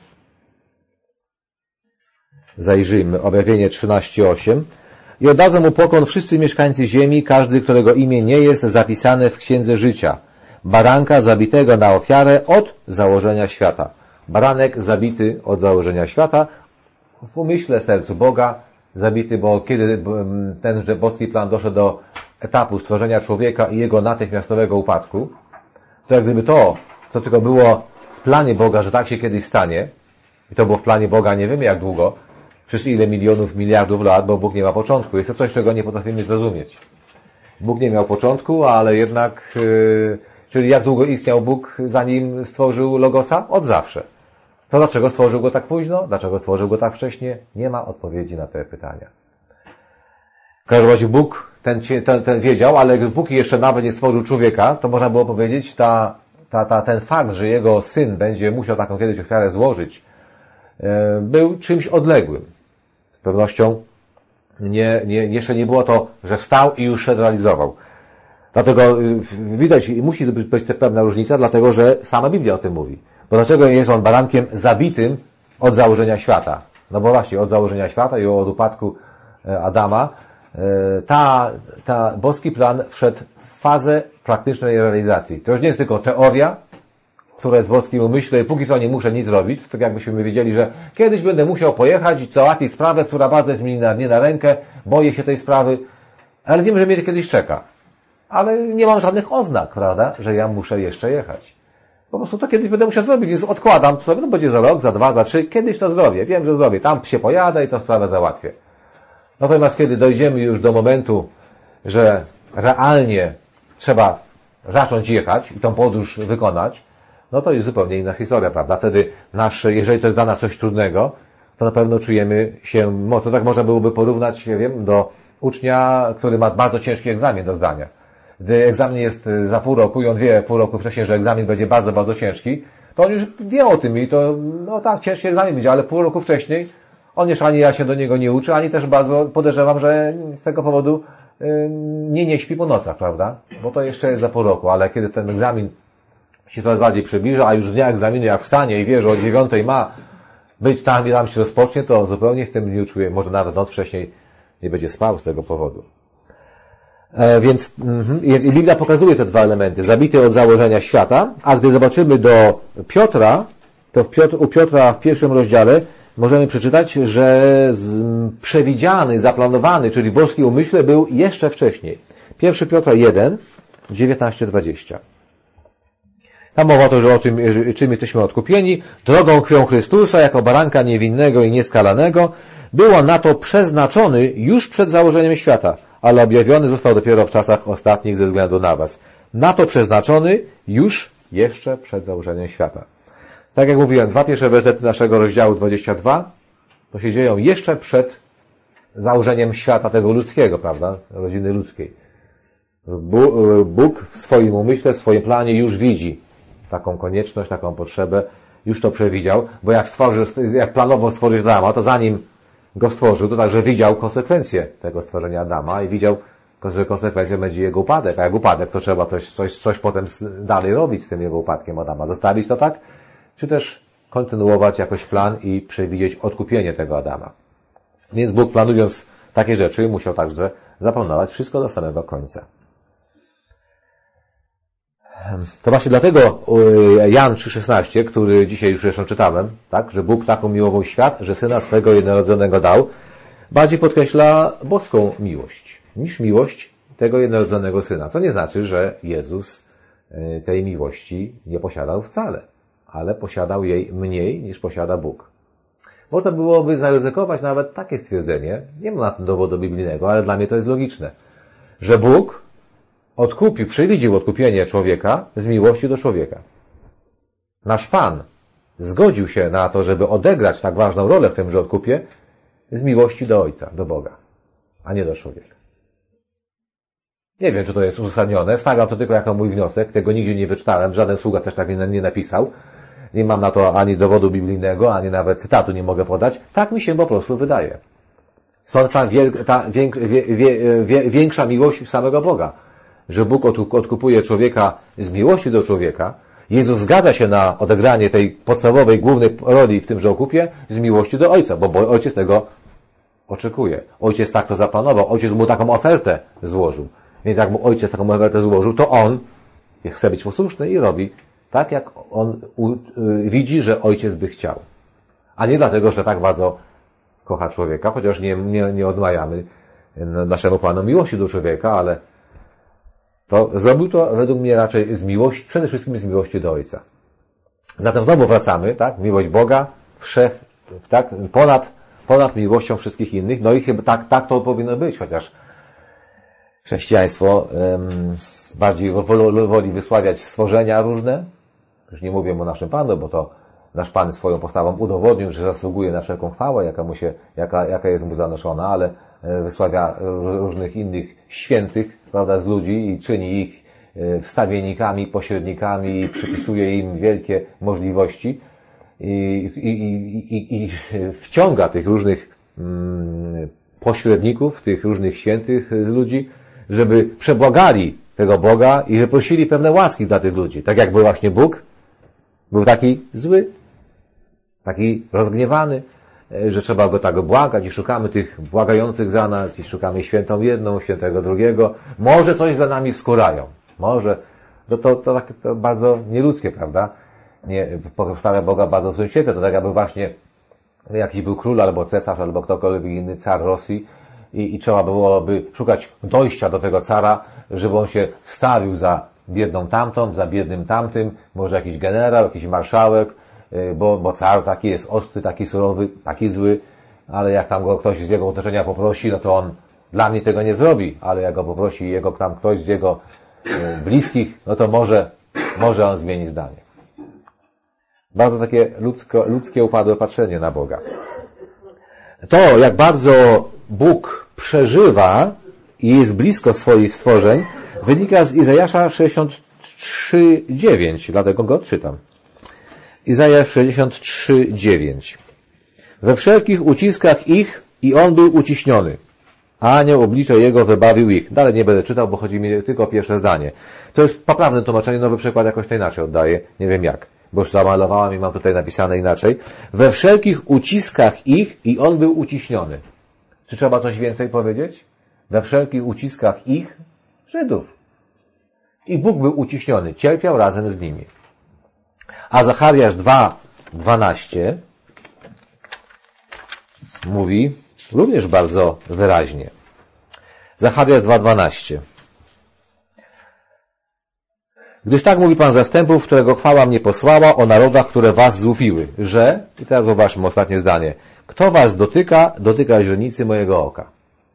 Zajrzyjmy, Objawienie 13:8. I oddadzą mu pokłon wszyscy mieszkańcy ziemi, każdy, którego imię nie jest zapisane w Księdze Życia. Baranka zabitego na ofiarę od założenia świata. Baranek zabity od założenia świata, w umyśle sercu Boga, zabity, bo kiedy tenże boski plan doszedł do etapu stworzenia człowieka i jego natychmiastowego upadku, to jak gdyby to, co tylko było w planie Boga, że tak się kiedyś stanie, i to było w planie Boga nie wiemy jak długo, przez ile milionów, miliardów lat, bo Bóg nie ma początku. Jest to coś, czego nie potrafimy zrozumieć. Bóg nie miał początku, ale jednak, czyli jak długo istniał Bóg, zanim stworzył Logosa? Od zawsze. To dlaczego stworzył go tak późno? Dlaczego stworzył go tak wcześnie? Nie ma odpowiedzi na te pytania. W każdym razie Bóg ten wiedział, ale póki jeszcze nawet nie stworzył człowieka, to można było powiedzieć, ten fakt, że jego syn będzie musiał taką kiedyś ofiarę złożyć, był czymś odległym. Z pewnością jeszcze nie było to, że wstał i już się realizował. Dlatego widać, musi być pewna różnica, dlatego że sama Biblia o tym mówi. Bo dlaczego jest on barankiem zabitym od założenia świata? No bo właśnie od założenia świata i od upadku Adama boski plan wszedł w fazę praktycznej realizacji. To już nie jest tylko teoria, która jest w boskim umyśle i póki co nie muszę nic robić, tak jakbyśmy wiedzieli, że kiedyś będę musiał pojechać i załatwić sprawę, która bardzo jest mi nie na rękę, boję się tej sprawy, ale wiem, że mnie kiedyś czeka. Ale nie mam żadnych oznak, prawda, że ja muszę jeszcze jechać. Po prostu to kiedyś będę musiał zrobić, więc odkładam sobie, no będzie za rok, za 2, za 3, kiedyś to zrobię, wiem, że zrobię, tam się pojadę i to sprawę załatwię. Natomiast kiedy dojdziemy już do momentu, że realnie trzeba zacząć jechać i tą podróż wykonać, no to jest zupełnie inna historia, prawda? Wtedy jeżeli to jest dla nas coś trudnego, to na pewno czujemy się mocno. Tak można byłoby porównać, nie wiem, do ucznia, który ma bardzo ciężki egzamin do zdania. Gdy egzamin jest za pół roku i on wie pół roku wcześniej, że egzamin będzie bardzo, bardzo ciężki, to on już wie o tym i to, no tak, ciężki egzamin będzie, ale pół roku wcześniej on jeszcze ani ja się do niego nie uczy, ani też bardzo podejrzewam, że z tego powodu nie śpi po nocach, prawda? Bo to jeszcze jest za pół roku, ale kiedy ten egzamin się coraz bardziej przybliża, a już z dnia egzaminu jak wstanie i wie, że o 9 ma być tam i tam się rozpocznie, to zupełnie w tym dniu czuje, może nawet noc wcześniej nie będzie spał z tego powodu. Więc Biblia pokazuje te dwa elementy. Zabity od założenia świata, a gdy zobaczymy do Piotra, to u Piotra w 1 rozdziale możemy przeczytać, że przewidziany, zaplanowany, czyli w boskim umyśle był jeszcze wcześniej. 1 Piotra 1, 19-20. Tam mowa o to, że czym jesteśmy odkupieni, drogą krwią Chrystusa, jako baranka niewinnego i nieskalanego, było na to przeznaczony już przed założeniem świata, ale objawiony został dopiero w czasach ostatnich ze względu na was. Na to przeznaczony już jeszcze przed założeniem świata. Tak jak mówiłem, 2 pierwsze wersety naszego rozdziału 22 to się dzieją jeszcze przed założeniem świata tego ludzkiego, prawda? Rodziny ludzkiej. Bóg w swoim umyśle, w swoim planie już widzi taką konieczność, taką potrzebę, już to przewidział, bo jak planował stworzyć Adama, to zanim go stworzył, to także widział konsekwencje tego stworzenia Adama i widział, że konsekwencją będzie jego upadek, a jak upadek, to trzeba coś potem dalej robić z tym jego upadkiem Adama. Zostawić to tak, czy też kontynuować jakoś plan i przewidzieć odkupienie tego Adama. Więc Bóg, planując takie rzeczy, musiał także zaplanować wszystko do samego końca. To właśnie dlatego Jan 3,16, który dzisiaj już zresztą czytałem, tak, że Bóg tak umiłował świat, że Syna swego jednorodzonego dał, bardziej podkreśla boską miłość niż miłość tego jednorodzonego Syna. Co nie znaczy, że Jezus tej miłości nie posiadał wcale, ale posiadał jej mniej niż posiada Bóg. Można byłoby zaryzykować nawet takie stwierdzenie, nie ma na tym dowodu biblijnego, ale dla mnie to jest logiczne, że Bóg przewidział odkupienie człowieka z miłości do człowieka. Nasz Pan zgodził się na to, żeby odegrać tak ważną rolę w tymże odkupie z miłości do Ojca, do Boga, a nie do człowieka. Nie wiem, czy to jest uzasadnione. Stawiam to tylko jako mój wniosek. Tego nigdzie nie wyczytałem. Żaden sługa też tak nie napisał. Nie mam na to ani dowodu biblijnego, ani nawet cytatu nie mogę podać. Tak mi się po prostu wydaje. Stąd ta większa miłość samego Boga. Że Bóg odkupuje człowieka z miłości do człowieka. Jezus zgadza się na odegranie tej podstawowej, głównej roli w tymże okupie z miłości do Ojca, bo Ojciec tego oczekuje. Ojciec tak to zaplanował. Ojciec mu taką ofertę złożył. Więc jak mu Ojciec taką ofertę złożył, to On chce być posłuszny i robi tak, jak On widzi, że Ojciec by chciał. A nie dlatego, że tak bardzo kocha człowieka, chociaż nie odmawiamy naszemu Panu miłości do człowieka, ale zrobił to według mnie raczej z miłości, przede wszystkim z miłości do Ojca. Zatem znowu wracamy, tak? Miłość Boga, tak? Ponad miłością wszystkich innych. No i chyba tak to powinno być, chociaż chrześcijaństwo bardziej woli wysławiać stworzenia różne. Już nie mówię o naszym Panu, bo to nasz Pan swoją postawą udowodnił, że zasługuje na wszelką chwałę, jaka jest mu zanoszona, ale wysławia różnych innych świętych, prawda, z ludzi i czyni ich wstawiennikami, pośrednikami i przypisuje im wielkie możliwości i wciąga tych różnych pośredników, tych różnych świętych ludzi, żeby przebłagali tego Boga i że prosili pewne łaski dla tych ludzi. Tak jakby właśnie Bóg był taki zły, taki rozgniewany, że trzeba Go tak błagać i szukamy tych błagających za nas i szukamy świętą jedną, świętego drugiego. Może coś za nami wskórają. Może. To bardzo nieludzkie, prawda? Postawia Boga bardzo w złym świetle. To tak jakby właśnie jakiś był król albo cesarz albo ktokolwiek inny, car Rosji i trzeba byłoby szukać dojścia do tego cara, żeby on się wstawił za biedną tamtą, za biednym tamtym, może jakiś generał, jakiś marszałek, bo car taki jest ostry, taki surowy, taki zły, ale jak tam go ktoś z jego otoczenia poprosi, no to on dla mnie tego nie zrobi, ale jak go poprosi jego tam ktoś z jego bliskich, no to może on zmieni zdanie. Bardzo takie ludzkie upadłe patrzenie na Boga. To, jak bardzo Bóg przeżywa i jest blisko swoich stworzeń, wynika z Izajasza 63:9, dlatego go odczytam. Izajasz 63:9. We wszelkich uciskach ich i on był uciśniony, a anioł oblicza jego wybawił ich. Dalej nie będę czytał, bo chodzi mi tylko o pierwsze zdanie. To jest poprawne tłumaczenie, nowy przykład jakoś to inaczej oddaje, nie wiem jak, bo już zamalowałem i mam tutaj napisane inaczej. We wszelkich uciskach ich i on był uciśniony. Czy trzeba coś więcej powiedzieć? We wszelkich uciskach ich, Żydów. I Bóg był uciśniony, cierpiał razem z nimi. A Zachariasz 2:12 mówi również bardzo wyraźnie. Zachariasz 2:12. Gdyż tak mówi Pan zastępów, którego chwała mnie posłała, o narodach, które was złupiły, że, i teraz zobaczmy ostatnie zdanie, kto was dotyka źrenicy mojego oka.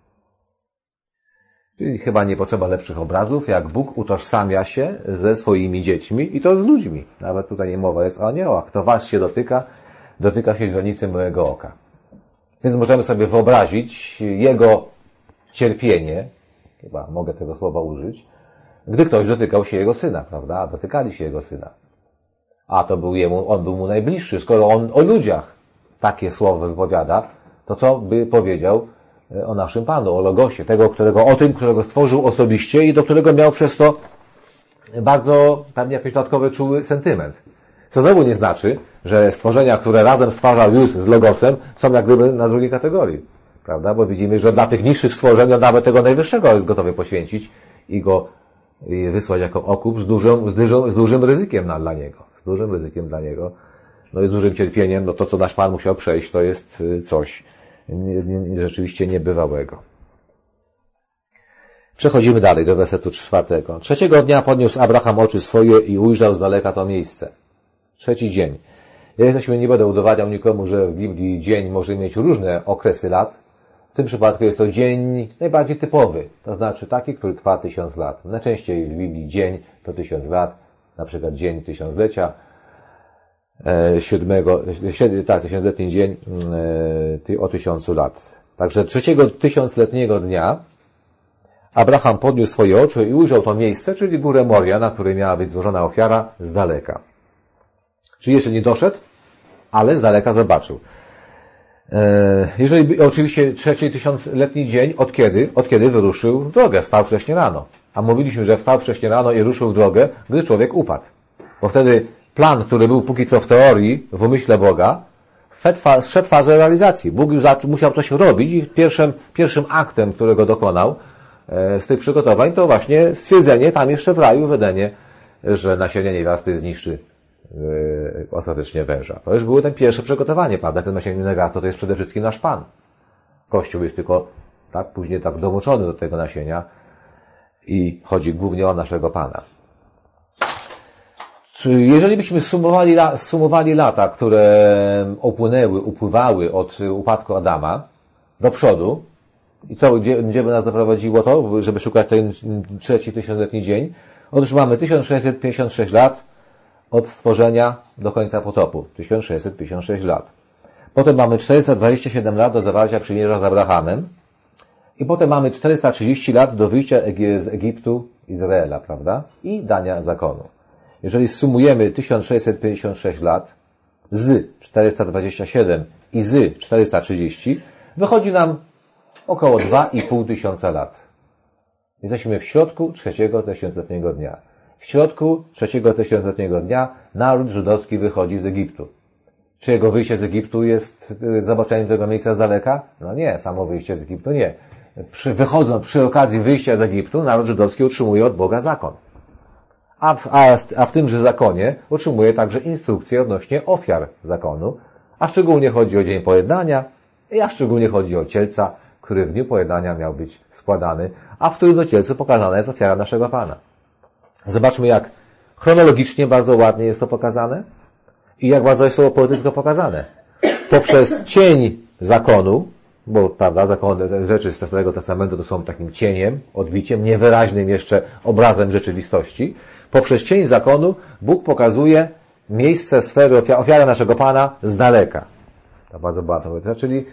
Czyli chyba nie potrzeba lepszych obrazów, jak Bóg utożsamia się ze swoimi dziećmi i to z ludźmi. Nawet tutaj nie mowa jest o aniołach. Kto was się dotyka się źrenicy mojego oka. Więc możemy sobie wyobrazić Jego cierpienie, chyba mogę tego słowa użyć, gdy ktoś dotykał się Jego Syna, prawda? Dotykali się Jego Syna. A to był on był mu najbliższy. Skoro on o ludziach takie słowo wypowiada, to co by powiedział o naszym Panu, o Logosie, którego stworzył osobiście i do którego miał przez to bardzo pewnie jakiś dodatkowy czuły sentyment. Co znowu nie znaczy, że stworzenia, które razem stwarzał już z Logosem, są jak gdyby na drugiej kategorii. Prawda? Bo widzimy, że dla tych niższych stworzeń nawet tego najwyższego jest gotowy poświęcić i go wysłać jako okup z dużym ryzykiem dla niego. Z dużym ryzykiem dla niego. No i z dużym cierpieniem, no to co nasz Pan musiał przejść, to jest coś rzeczywiście niebywałego. Przechodzimy dalej do wersetu 4. Trzeciego dnia podniósł Abraham oczy swoje i ujrzał z daleka to miejsce. Trzeci dzień. Ja nie będę udowadniał nikomu, że w Biblii dzień może mieć różne okresy lat. W tym przypadku jest to dzień najbardziej typowy, to znaczy taki, który trwa 1000 lat. Najczęściej w Biblii dzień to 1000 lat, na przykład dzień tysiąclecia, tysiącletni dzień o 1000 lat. Także trzeciego tysiącletniego dnia Abraham podniósł swoje oczy i ujrzał to miejsce, czyli górę Moria, na której miała być złożona ofiara, z daleka. Czyli jeszcze nie doszedł, ale z daleka zobaczył. Jeżeli oczywiście trzeci tysiącletni dzień, od kiedy wyruszył w drogę, wstał wcześnie rano. A mówiliśmy, że wstał wcześnie rano i ruszył w drogę, gdy człowiek upadł. Bo wtedy plan, który był póki co w teorii, w umyśle Boga, wszedł w fazę realizacji. Bóg już musiał coś robić i pierwszym aktem, którego dokonał z tych przygotowań, to właśnie stwierdzenie tam jeszcze w raju w Edenie, że nasienie niewiasty zniszczy ostatecznie węża. To już było ten pierwsze przygotowanie, prawda? Ten nasienny negato to jest przede wszystkim nasz Pan. Kościół jest tylko później dołączony do tego nasienia i chodzi głównie o naszego Pana. Jeżeli byśmy sumowali lata, które upływały od upadku Adama do przodu i gdzie by nas doprowadziło to, żeby szukać ten trzeci tysiącletni dzień? Otóż mamy 1656 lat od stworzenia do końca potopu. 1656 lat. Potem mamy 427 lat do zawarcia przymierza z Abrahamem. I potem mamy 430 lat do wyjścia z Egiptu Izraela, prawda? I dania zakonu. Jeżeli sumujemy 1656 lat z 427 i z 430, wychodzi nam około 2,5 tysiąca lat. Jesteśmy w środku trzeciego tysiącletniego dnia. W środku trzeciego tysiącletniego dnia naród żydowski wychodzi z Egiptu. Czy jego wyjście z Egiptu jest zobaczeniem tego miejsca z daleka? No nie, samo wyjście z Egiptu nie. Przy okazji wyjścia z Egiptu naród żydowski otrzymuje od Boga zakon. A w tymże zakonie otrzymuje także instrukcje odnośnie ofiar zakonu, a szczególnie chodzi o dzień pojednania, a szczególnie chodzi o cielca, który w dniu pojednania miał być składany, a w którym do cielcu pokazana jest ofiara naszego Pana. Zobaczmy, jak chronologicznie bardzo ładnie jest to pokazane i jak bardzo jest to poetycko pokazane. Poprzez cień zakonu, bo prawda, zakony, rzeczy z Starego Testamentu to są takim cieniem, odbiciem, niewyraźnym jeszcze obrazem rzeczywistości. Poprzez cień zakonu Bóg pokazuje miejsce sfery ofiary naszego Pana z daleka. To bardzo ładne, czyli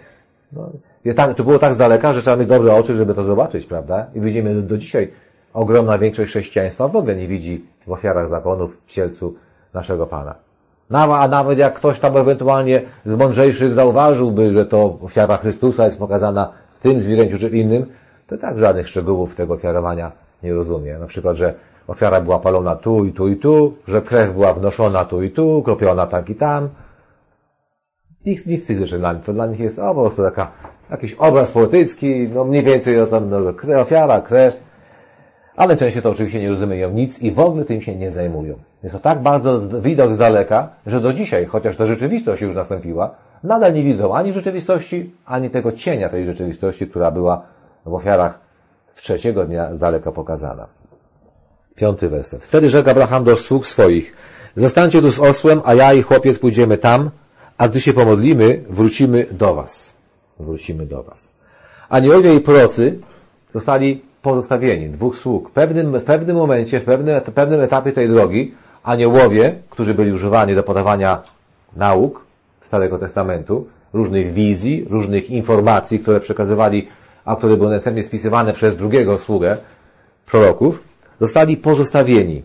to było tak z daleka, że trzeba mieć dobre oczy, żeby to zobaczyć, prawda? I widzimy do dzisiaj, ogromna większość chrześcijaństwa w ogóle nie widzi w ofiarach zakonów w cielcu naszego Pana. A nawet jak ktoś tam ewentualnie z mądrzejszych zauważyłby, że to ofiara Chrystusa jest pokazana w tym zwierzęciu czy innym, to tak żadnych szczegółów tego ofiarowania nie rozumie. Na przykład, że ofiara była palona tu i tu i tu, że krew była wnoszona tu i tu, kropiona tak i tam. Nic z tych rzeczy dla nich. To dla nich jest po prostu jakiś obraz poetycki, mniej więcej ofiara, krew. Ale częściej to oczywiście nie rozumieją nic i w ogóle tym się nie zajmują. Jest to tak bardzo widok z daleka, że do dzisiaj, chociaż ta rzeczywistość już nastąpiła, nadal nie widzą ani rzeczywistości, ani tego cienia tej rzeczywistości, która była w ofiarach trzeciego dnia z daleka pokazana. 5. werset. Wtedy rzekł Abraham do sług swoich: zostańcie tu z osłem, a ja i chłopiec pójdziemy tam, a gdy się pomodlimy, wrócimy do was. Wrócimy do was. Aniołowie i prorocy zostali pozostawieni, 2 sług. W pewnym momencie, w pewnym etapie tej drogi, aniołowie, którzy byli używani do podawania nauk Starego Testamentu, różnych wizji, różnych informacji, które przekazywali, a które były następnie spisywane przez drugiego sługę proroków, zostali pozostawieni.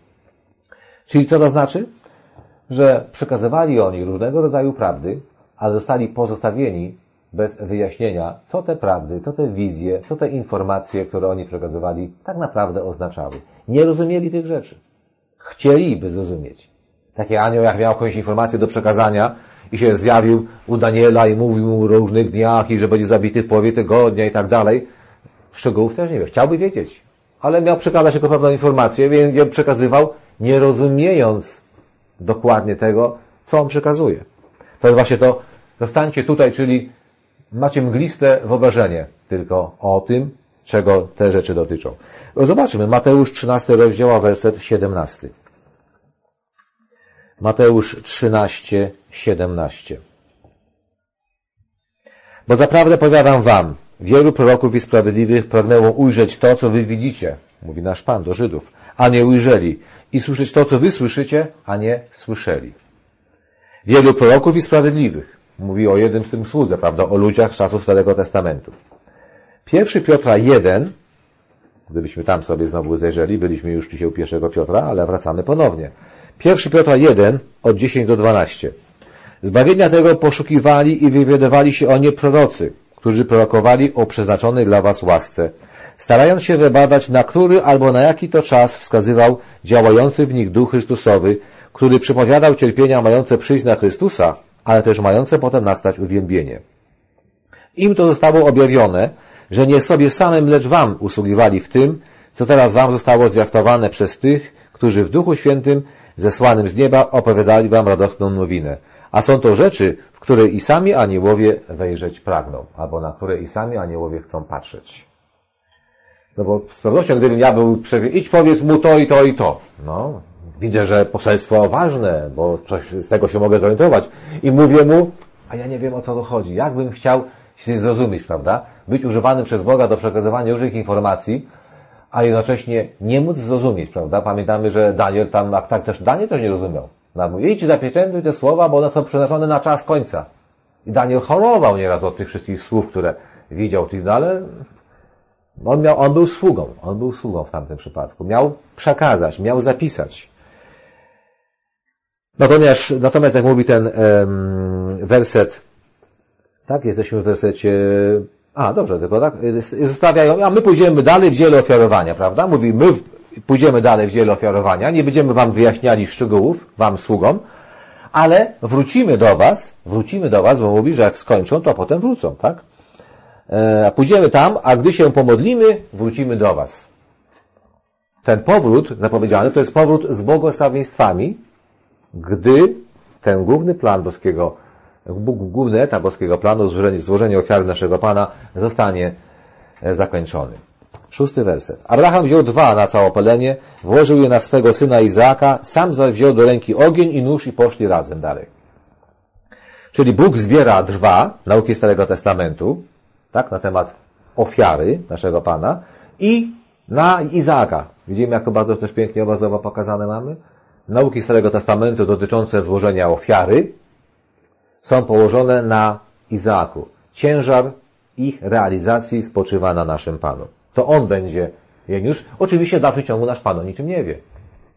Czyli co to znaczy? Że przekazywali oni różnego rodzaju prawdy, ale zostali pozostawieni bez wyjaśnienia, co te prawdy, co te wizje, co te informacje, które oni przekazywali, tak naprawdę oznaczały. Nie rozumieli tych rzeczy. Chcieliby zrozumieć. Taki anioł, jak miał jakąś informację do przekazania i się zjawił u Daniela i mówił mu o różnych dniach i że będzie zabity w połowie tygodnia i tak dalej, szczegółów też nie wie. Chciałby wiedzieć, ale miał przekazać tylko pewną informację, więc ją przekazywał, nie rozumiejąc dokładnie tego, co on przekazuje. To jest właśnie to, zostańcie tutaj, czyli macie mgliste wyobrażenie tylko o tym, czego te rzeczy dotyczą. Zobaczymy, Mateusz 13 rozdział, werset 17. Mateusz 13, 17. Bo zaprawdę powiadam wam, wielu proroków i sprawiedliwych pragnęło ujrzeć to, co wy widzicie, mówi nasz Pan do Żydów, a nie ujrzeli, i słyszeć to, co wy słyszycie, a nie słyszeli. Wielu proroków i sprawiedliwych, mówi o jednym z tym słudze, prawda, o ludziach z czasów Starego Testamentu. 1 Piotra 1, gdybyśmy tam sobie znowu zajrzeli, byliśmy już dzisiaj u 1 Piotra, ale wracamy ponownie. 1 Piotra 1, od 10 do 12. Zbawienia tego poszukiwali i wywiadywali się o nie prorocy, którzy prorokowali o przeznaczonej dla was łasce, starając się wybadać, na który albo na jaki to czas wskazywał działający w nich Duch Chrystusowy, który przepowiadał cierpienia mające przyjść na Chrystusa, ale też mające potem nastać uwielbienie. Im to zostało objawione, że nie sobie samym, lecz wam usługiwali w tym, co teraz wam zostało zwiastowane przez tych, którzy w Duchu Świętym zesłanym z nieba opowiadali wam radosną nowinę. A są to rzeczy, w które i sami aniołowie wejrzeć pragną, albo na które i sami aniołowie chcą patrzeć. No bo z pewnością, gdybym ja był idź powiedz mu to i to i to. No, widzę, że poselstwo ważne, bo coś z tego się mogę zorientować. I mówię mu, a ja nie wiem, o co to chodzi. Jakbym chciał się zrozumieć, prawda? Być używanym przez Boga do przekazywania różnych informacji, a jednocześnie nie móc zrozumieć, prawda? Pamiętamy, że Daniel tam, tak też Daniel też nie rozumiał. Mówi, idź zapieczętuj te słowa, bo one są przeznaczone na czas końca. I Daniel chorował nieraz od tych wszystkich słów, które widział, ale on był sługą w tamtym przypadku. Miał przekazać, miał zapisać. Natomiast jak mówi ten werset, tak, jesteśmy w wersecie, dobrze, tylko tak, zostawiają, a my pójdziemy dalej w dziele ofiarowania, prawda? Mówi, my pójdziemy dalej w dziele ofiarowania, nie będziemy wam wyjaśniali szczegółów, wam sługom, ale wrócimy do was, bo mówi, że jak skończą, to potem wrócą, tak? Pójdziemy tam, a gdy się pomodlimy, wrócimy do was. Ten powrót zapowiedziany to jest powrót z błogosławieństwami, gdy ten główny plan boskiego, główny etap boskiego planu, złożenie ofiary naszego Pana zostanie zakończony. 6 werset. Abraham wziął 2 na całopalenie, włożył je na swego syna Izaaka, sam zaś wziął do ręki ogień i nóż i poszli razem dalej. Czyli Bóg zbiera 2 nauki Starego Testamentu, tak, na temat ofiary naszego Pana i na Izaaka. Widzimy, jak to bardzo też pięknie obrazowo pokazane mamy? Nauki Starego Testamentu dotyczące złożenia ofiary są położone na Izaaku. Ciężar ich realizacji spoczywa na naszym Panu. To On będzie je niósł. Oczywiście w dalszym ciągu nasz Pan o niczym nie wie.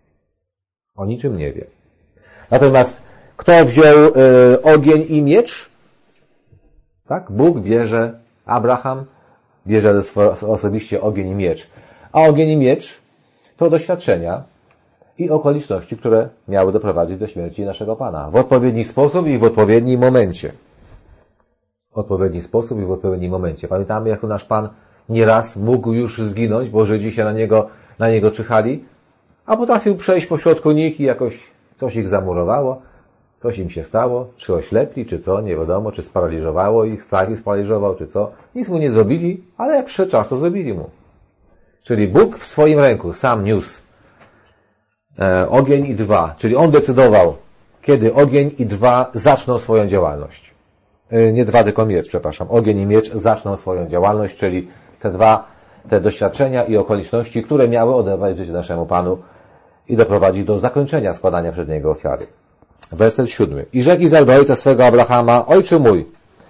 O niczym nie wie. Natomiast kto wziął ogień i miecz? Tak? Bóg bierze, Abraham bierze osobiście ogień i miecz. A ogień i miecz to doświadczenia i okoliczności, które miały doprowadzić do śmierci naszego Pana. W odpowiedni sposób i w odpowiednim momencie. W odpowiedni sposób i w odpowiednim momencie. Pamiętamy, jak nasz Pan nieraz mógł już zginąć, bo Żydzi się na niego czyhali, a potrafił przejść pośrodku nich i jakoś coś ich zamurowało, coś im się stało, czy oślepli, czy co, nie wiadomo, czy sparaliżowało ich, strach ich sparaliżował, czy co. Nic mu nie zrobili, ale jak przyszedł czas, to zrobili mu. Czyli Bóg w swoim ręku sam niósł ogień i 2, czyli On decydował, kiedy ogień i 2 zaczną swoją działalność. Nie 2, tylko miecz, przepraszam. Ogień i miecz zaczną swoją działalność, czyli te doświadczenia i okoliczności, które miały odebrać życie naszemu Panu i doprowadzić do zakończenia składania przez Niego ofiary. Werset 7. I rzekł Izaak do ojca swego Abrahama, ojcze mój.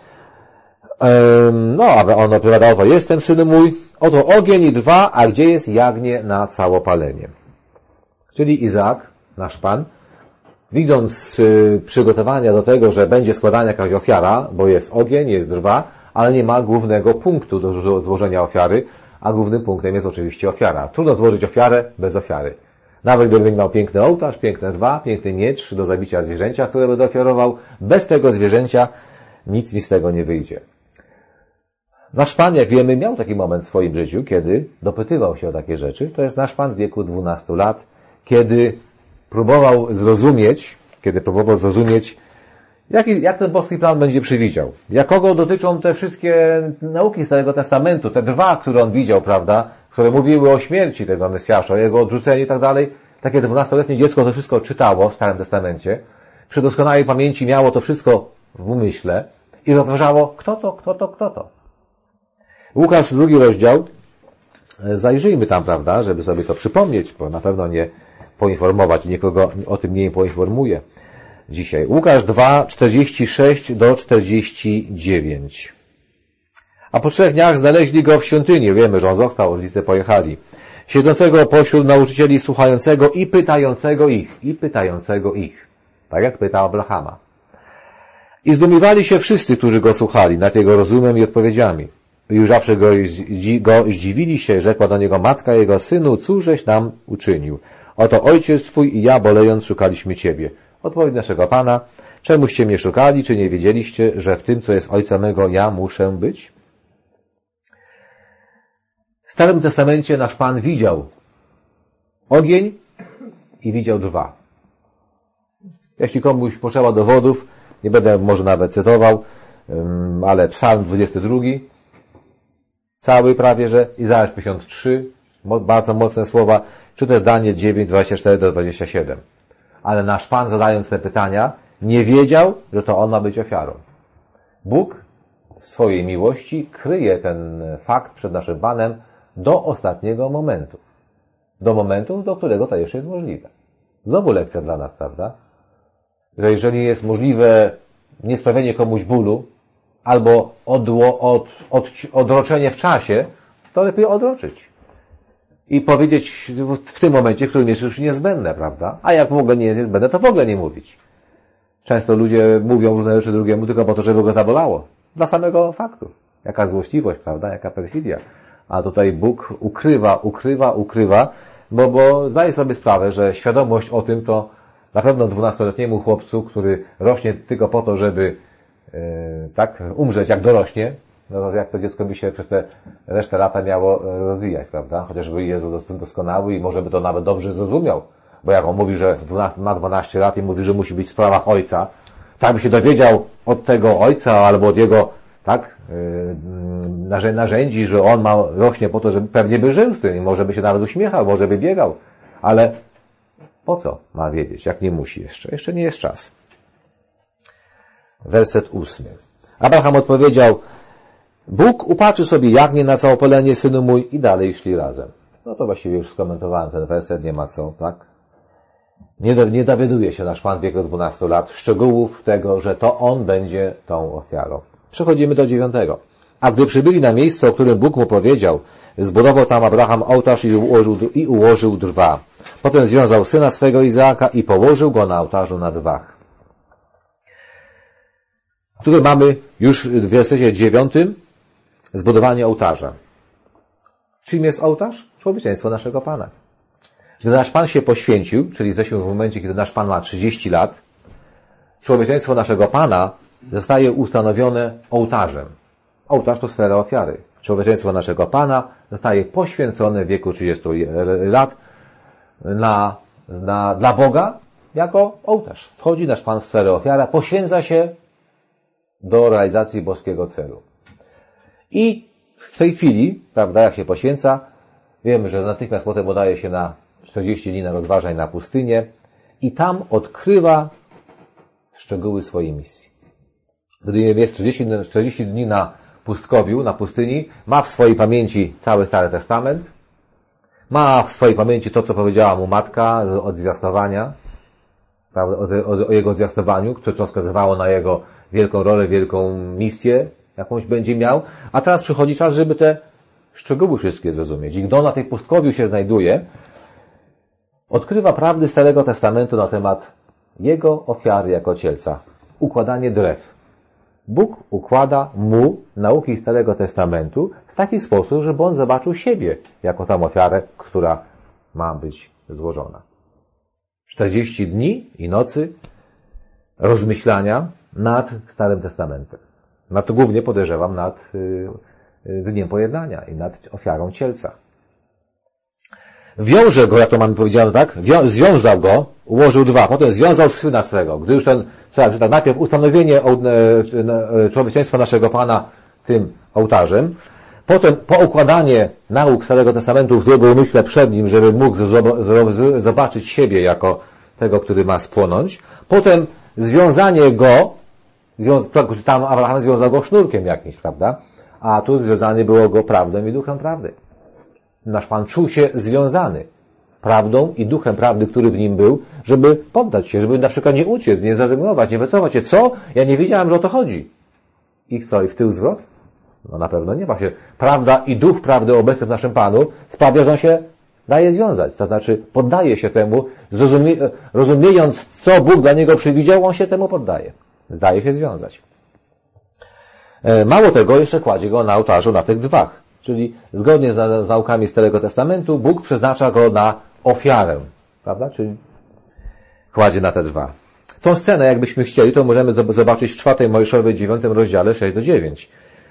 On odpowiadał, to jestem, synu mój, oto ogień i 2, a gdzie jest jagnię na całopalenie? Czyli Izaak, nasz Pan, widząc przygotowania do tego, że będzie składana jakaś ofiara, bo jest ogień, jest 2, ale nie ma głównego punktu do złożenia ofiary, a głównym punktem jest oczywiście ofiara. Trudno złożyć ofiarę bez ofiary. Nawet gdybym miał piękny ołtarz, piękne dwa, piękny miecz do zabicia zwierzęcia, które będę ofiarował, bez tego zwierzęcia nic mi z tego nie wyjdzie. Nasz Pan, jak wiemy, miał taki moment w swoim życiu, kiedy dopytywał się o takie rzeczy. To jest nasz Pan w wieku 12 lat, kiedy próbował zrozumieć, jak ten boski plan będzie przewidział. Jak kogo dotyczą te wszystkie nauki Starego Testamentu, te dwa, które on widział, prawda, które mówiły o śmierci tego Mesjasza, o jego odrzuceniu i tak dalej. Takie 12-letnie dziecko to wszystko czytało w Starym Testamencie. Przy doskonałej pamięci miało to wszystko w umyśle i rozważało, kto to. Łukasz, 2 rozdział. Zajrzyjmy tam, prawda, żeby sobie to przypomnieć, bo na pewno nie poinformować i nikogo o tym nie poinformuję dzisiaj. Łukasz 2, 46 do 49. A po 3 dniach znaleźli go w świątyni. Wiemy, że on został, rodzice pojechali. Siedzącego pośród nauczycieli, słuchającego i pytającego ich. Tak jak pytał Abrahama. I zdumiewali się wszyscy, którzy go słuchali, nad jego rozumem i odpowiedziami. I ujrzawszy go zdziwili się, rzekła do niego matka jego: synu, cóżeś nam uczynił? Oto ojciec twój i ja, bolejąc, szukaliśmy ciebie. Odpowiedź naszego Pana: czemuście mnie szukali, czy nie wiedzieliście, że w tym, co jest ojca mego, ja muszę być? W Starym Testamencie nasz Pan widział ogień i widział drwa. Jeśli komuś potrzeba dowodów, nie będę może nawet cytował, ale Psalm 22, cały prawie, że Izajasz 53, bardzo mocne słowa, czy też Daniel 9, 24 do 27. Ale nasz Pan, zadając te pytania, nie wiedział, że to on ma być ofiarą. Bóg w swojej miłości kryje ten fakt przed naszym Panem do ostatniego momentu. Do momentu, do którego to jeszcze jest możliwe. Znowu lekcja dla nas, prawda? Że jeżeli jest możliwe niesprawienie komuś bólu, albo odroczenie w czasie, to lepiej odroczyć. I powiedzieć w tym momencie, w którym jest już niezbędne, prawda? A jak w ogóle nie jest niezbędne, to w ogóle nie mówić. Często ludzie mówią różne rzeczy drugiemu tylko po to, żeby go zabolało. Dla samego faktu. Jaka złośliwość, prawda? Jaka perfidia. A tutaj Bóg ukrywa, bo zdaje sobie sprawę, że świadomość o tym to na pewno 12-letniemu chłopcu, który rośnie tylko po to, żeby umrzeć jak dorośnie, no to jak to dziecko by się przez te resztę lata miało rozwijać, prawda? Chociażby jest doskonały i może by to nawet dobrze zrozumiał. Bo jak on mówi, że ma 12 lat i mówi, że musi być w sprawach ojca, tak by się dowiedział od tego ojca albo od jego, narzędzi, że on rośnie po to, żeby pewnie by żył z tym i może by się nawet uśmiechał, może by biegał. Ale po co ma wiedzieć, jak nie musi jeszcze? Jeszcze nie jest czas. Werset 8. Abraham odpowiedział: Bóg upatrzy sobie jagnię na całopalenie, synu mój, i dalej szli razem. No to właściwie już skomentowałem ten werset, nie ma co, tak? Nie dowiaduje się nasz Pan w wieku 12 lat szczegółów tego, że to on będzie tą ofiarą. Przechodzimy do 9. A gdy przybyli na miejsce, o którym Bóg mu powiedział, zbudował tam Abraham ołtarz i ułożył drwa. Potem związał syna swego Izaaka i położył go na ołtarzu na drwach. Tutaj mamy już w wersecie 9 zbudowanie ołtarza. Czym jest ołtarz? Człowieczeństwo naszego Pana. Gdy nasz Pan się poświęcił, czyli jesteśmy w momencie, kiedy nasz Pan ma 30 lat, człowieczeństwo naszego Pana zostaje ustanowione ołtarzem. Ołtarz to sfera ofiary. Człowieczeństwo naszego Pana zostaje poświęcone w wieku 30 lat dla Boga jako ołtarz. Wchodzi nasz Pan w sferę ofiara, poświęca się do realizacji boskiego celu. I w tej chwili, prawda, jak się poświęca, wiemy, że natychmiast potem udaje się na 40 dni na rozważań na pustynię i tam odkrywa szczegóły swojej misji. Gdy jest 40 dni na pustkowiu, na pustyni, ma w swojej pamięci cały Stary Testament, ma w swojej pamięci to, co powiedziała mu matka od zwiastowania, prawda, o jego zwiastowaniu, które to wskazywało na jego wielką rolę, wielką misję, jakąś będzie miał, a teraz przychodzi czas, żeby te szczegóły wszystkie zrozumieć. I gdy on na tej pustkowiu się znajduje, odkrywa prawdy Starego Testamentu na temat jego ofiary jako cielca. Układanie drew. Bóg układa mu nauki Starego Testamentu w taki sposób, żeby on zobaczył siebie jako tą ofiarę, która ma być złożona. 40 dni i nocy rozmyślania nad Starym Testamentem. To głównie podejrzewam nad Dniem Pojednania i nad ofiarą cielca. Wiąże go, jak to mamy powiedziane, tak? Związał go, ułożył 2, potem związał syna swego. Gdy już najpierw ustanowienie człowieczeństwa naszego Pana tym ołtarzem, potem poukładanie nauk Starego Testamentu w jego umyśle przed nim, żeby mógł zobaczyć siebie jako tego, który ma spłonąć, potem związanie go, tam Abraham związał go sznurkiem jakimś, prawda? A tu związany było go prawdą i duchem prawdy. Nasz Pan czuł się związany prawdą i duchem prawdy, który w nim był, żeby poddać się, żeby na przykład nie uciec, nie zrezygnować, nie wycofać się. Co? Ja nie wiedziałem, że o to chodzi. I co? I w tył zwrot? No na pewno nie. Właśnie prawda i duch prawdy obecny w naszym Panu sprawia, że on się daje związać. To znaczy poddaje się temu, rozumiejąc, co Bóg dla niego przewidział, on się temu poddaje. Daje się związać. Mało tego, jeszcze kładzie go na ołtarzu na tych 2. Czyli zgodnie z naukami Starego Testamentu Bóg przeznacza go na ofiarę. Prawda? Czyli kładzie na te 2. Tą scenę, jakbyśmy chcieli, to możemy zobaczyć w 4 Mojżeszowej 9 rozdziale 6-9.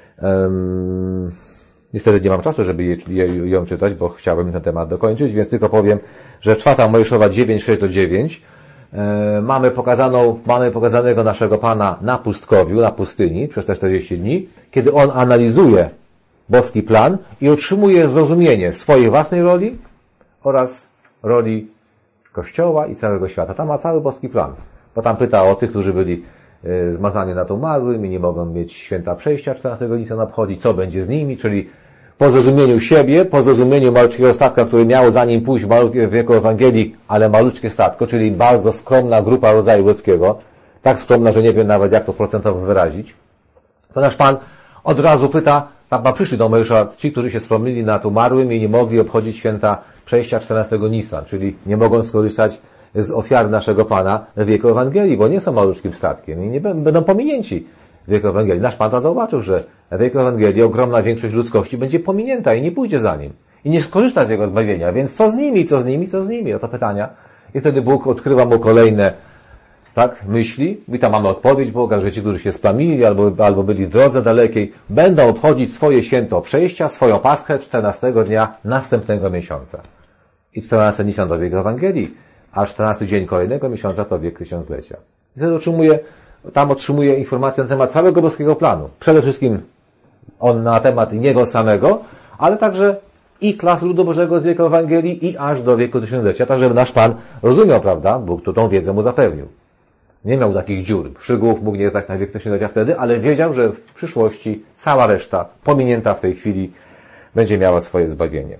Niestety nie mam czasu, żeby ją czytać, bo chciałbym ten temat dokończyć, więc tylko powiem, że 4 Mojżeszowa 9, 6-9 mamy pokazanego naszego Pana na pustkowiu, na pustyni przez te 40 dni, kiedy On analizuje boski plan i otrzymuje zrozumienie swojej własnej roli oraz roli Kościoła i całego świata. Tam ma cały boski plan. Bo tam pyta o tych, którzy byli zmazani nad umarłym i nie mogą mieć święta przejścia 14 Nisana obchodzić, co będzie z nimi, czyli po zrozumieniu siebie, po zrozumieniu malutkiego statka, który miało za nim pójść w wieku Ewangelii, ale malutkie statko, czyli bardzo skromna grupa rodzaju ludzkiego, tak skromna, że nie wiem nawet jak to procentowo wyrazić, to nasz Pan od razu pyta, tam przyszli do Mojżesza ci, którzy się skromnili nad umarłym i nie mogli obchodzić święta przejścia 14 Nisan, czyli nie mogą skorzystać z ofiary naszego Pana w wieku Ewangelii, bo nie są malutkim statkiem i nie będą pominięci w wieku Ewangelii. Nasz Pan to zauważył, że w wieku Ewangelii ogromna większość ludzkości będzie pominięta i nie pójdzie za nim. I nie skorzysta z jego zbawienia. Więc co z nimi, co z nimi, co z nimi? Oto pytania. I wtedy Bóg odkrywa mu kolejne myśli. I tam mamy odpowiedź Boga, że ci, którzy się splamili albo byli w drodze dalekiej, będą obchodzić swoje święto przejścia, swoją Paschę 14 dnia następnego miesiąca. I 14 Nisan to wiek Ewangelii, a 14 dzień kolejnego miesiąca to wiek tysiąclecia. I wtedy otrzymuje informacje na temat całego boskiego planu. Przede wszystkim on na temat niego samego, ale także i klas ludu Bożego z wieku Ewangelii i aż do wieku tysiąclecia, tak żeby nasz Pan rozumiał, prawda? Bóg tą wiedzę mu zapewnił. Nie miał takich dziur, przygłów, mógł nie znać na wiek tysiąclecia wtedy, ale wiedział, że w przyszłości cała reszta, pominięta w tej chwili, będzie miała swoje zbawienie.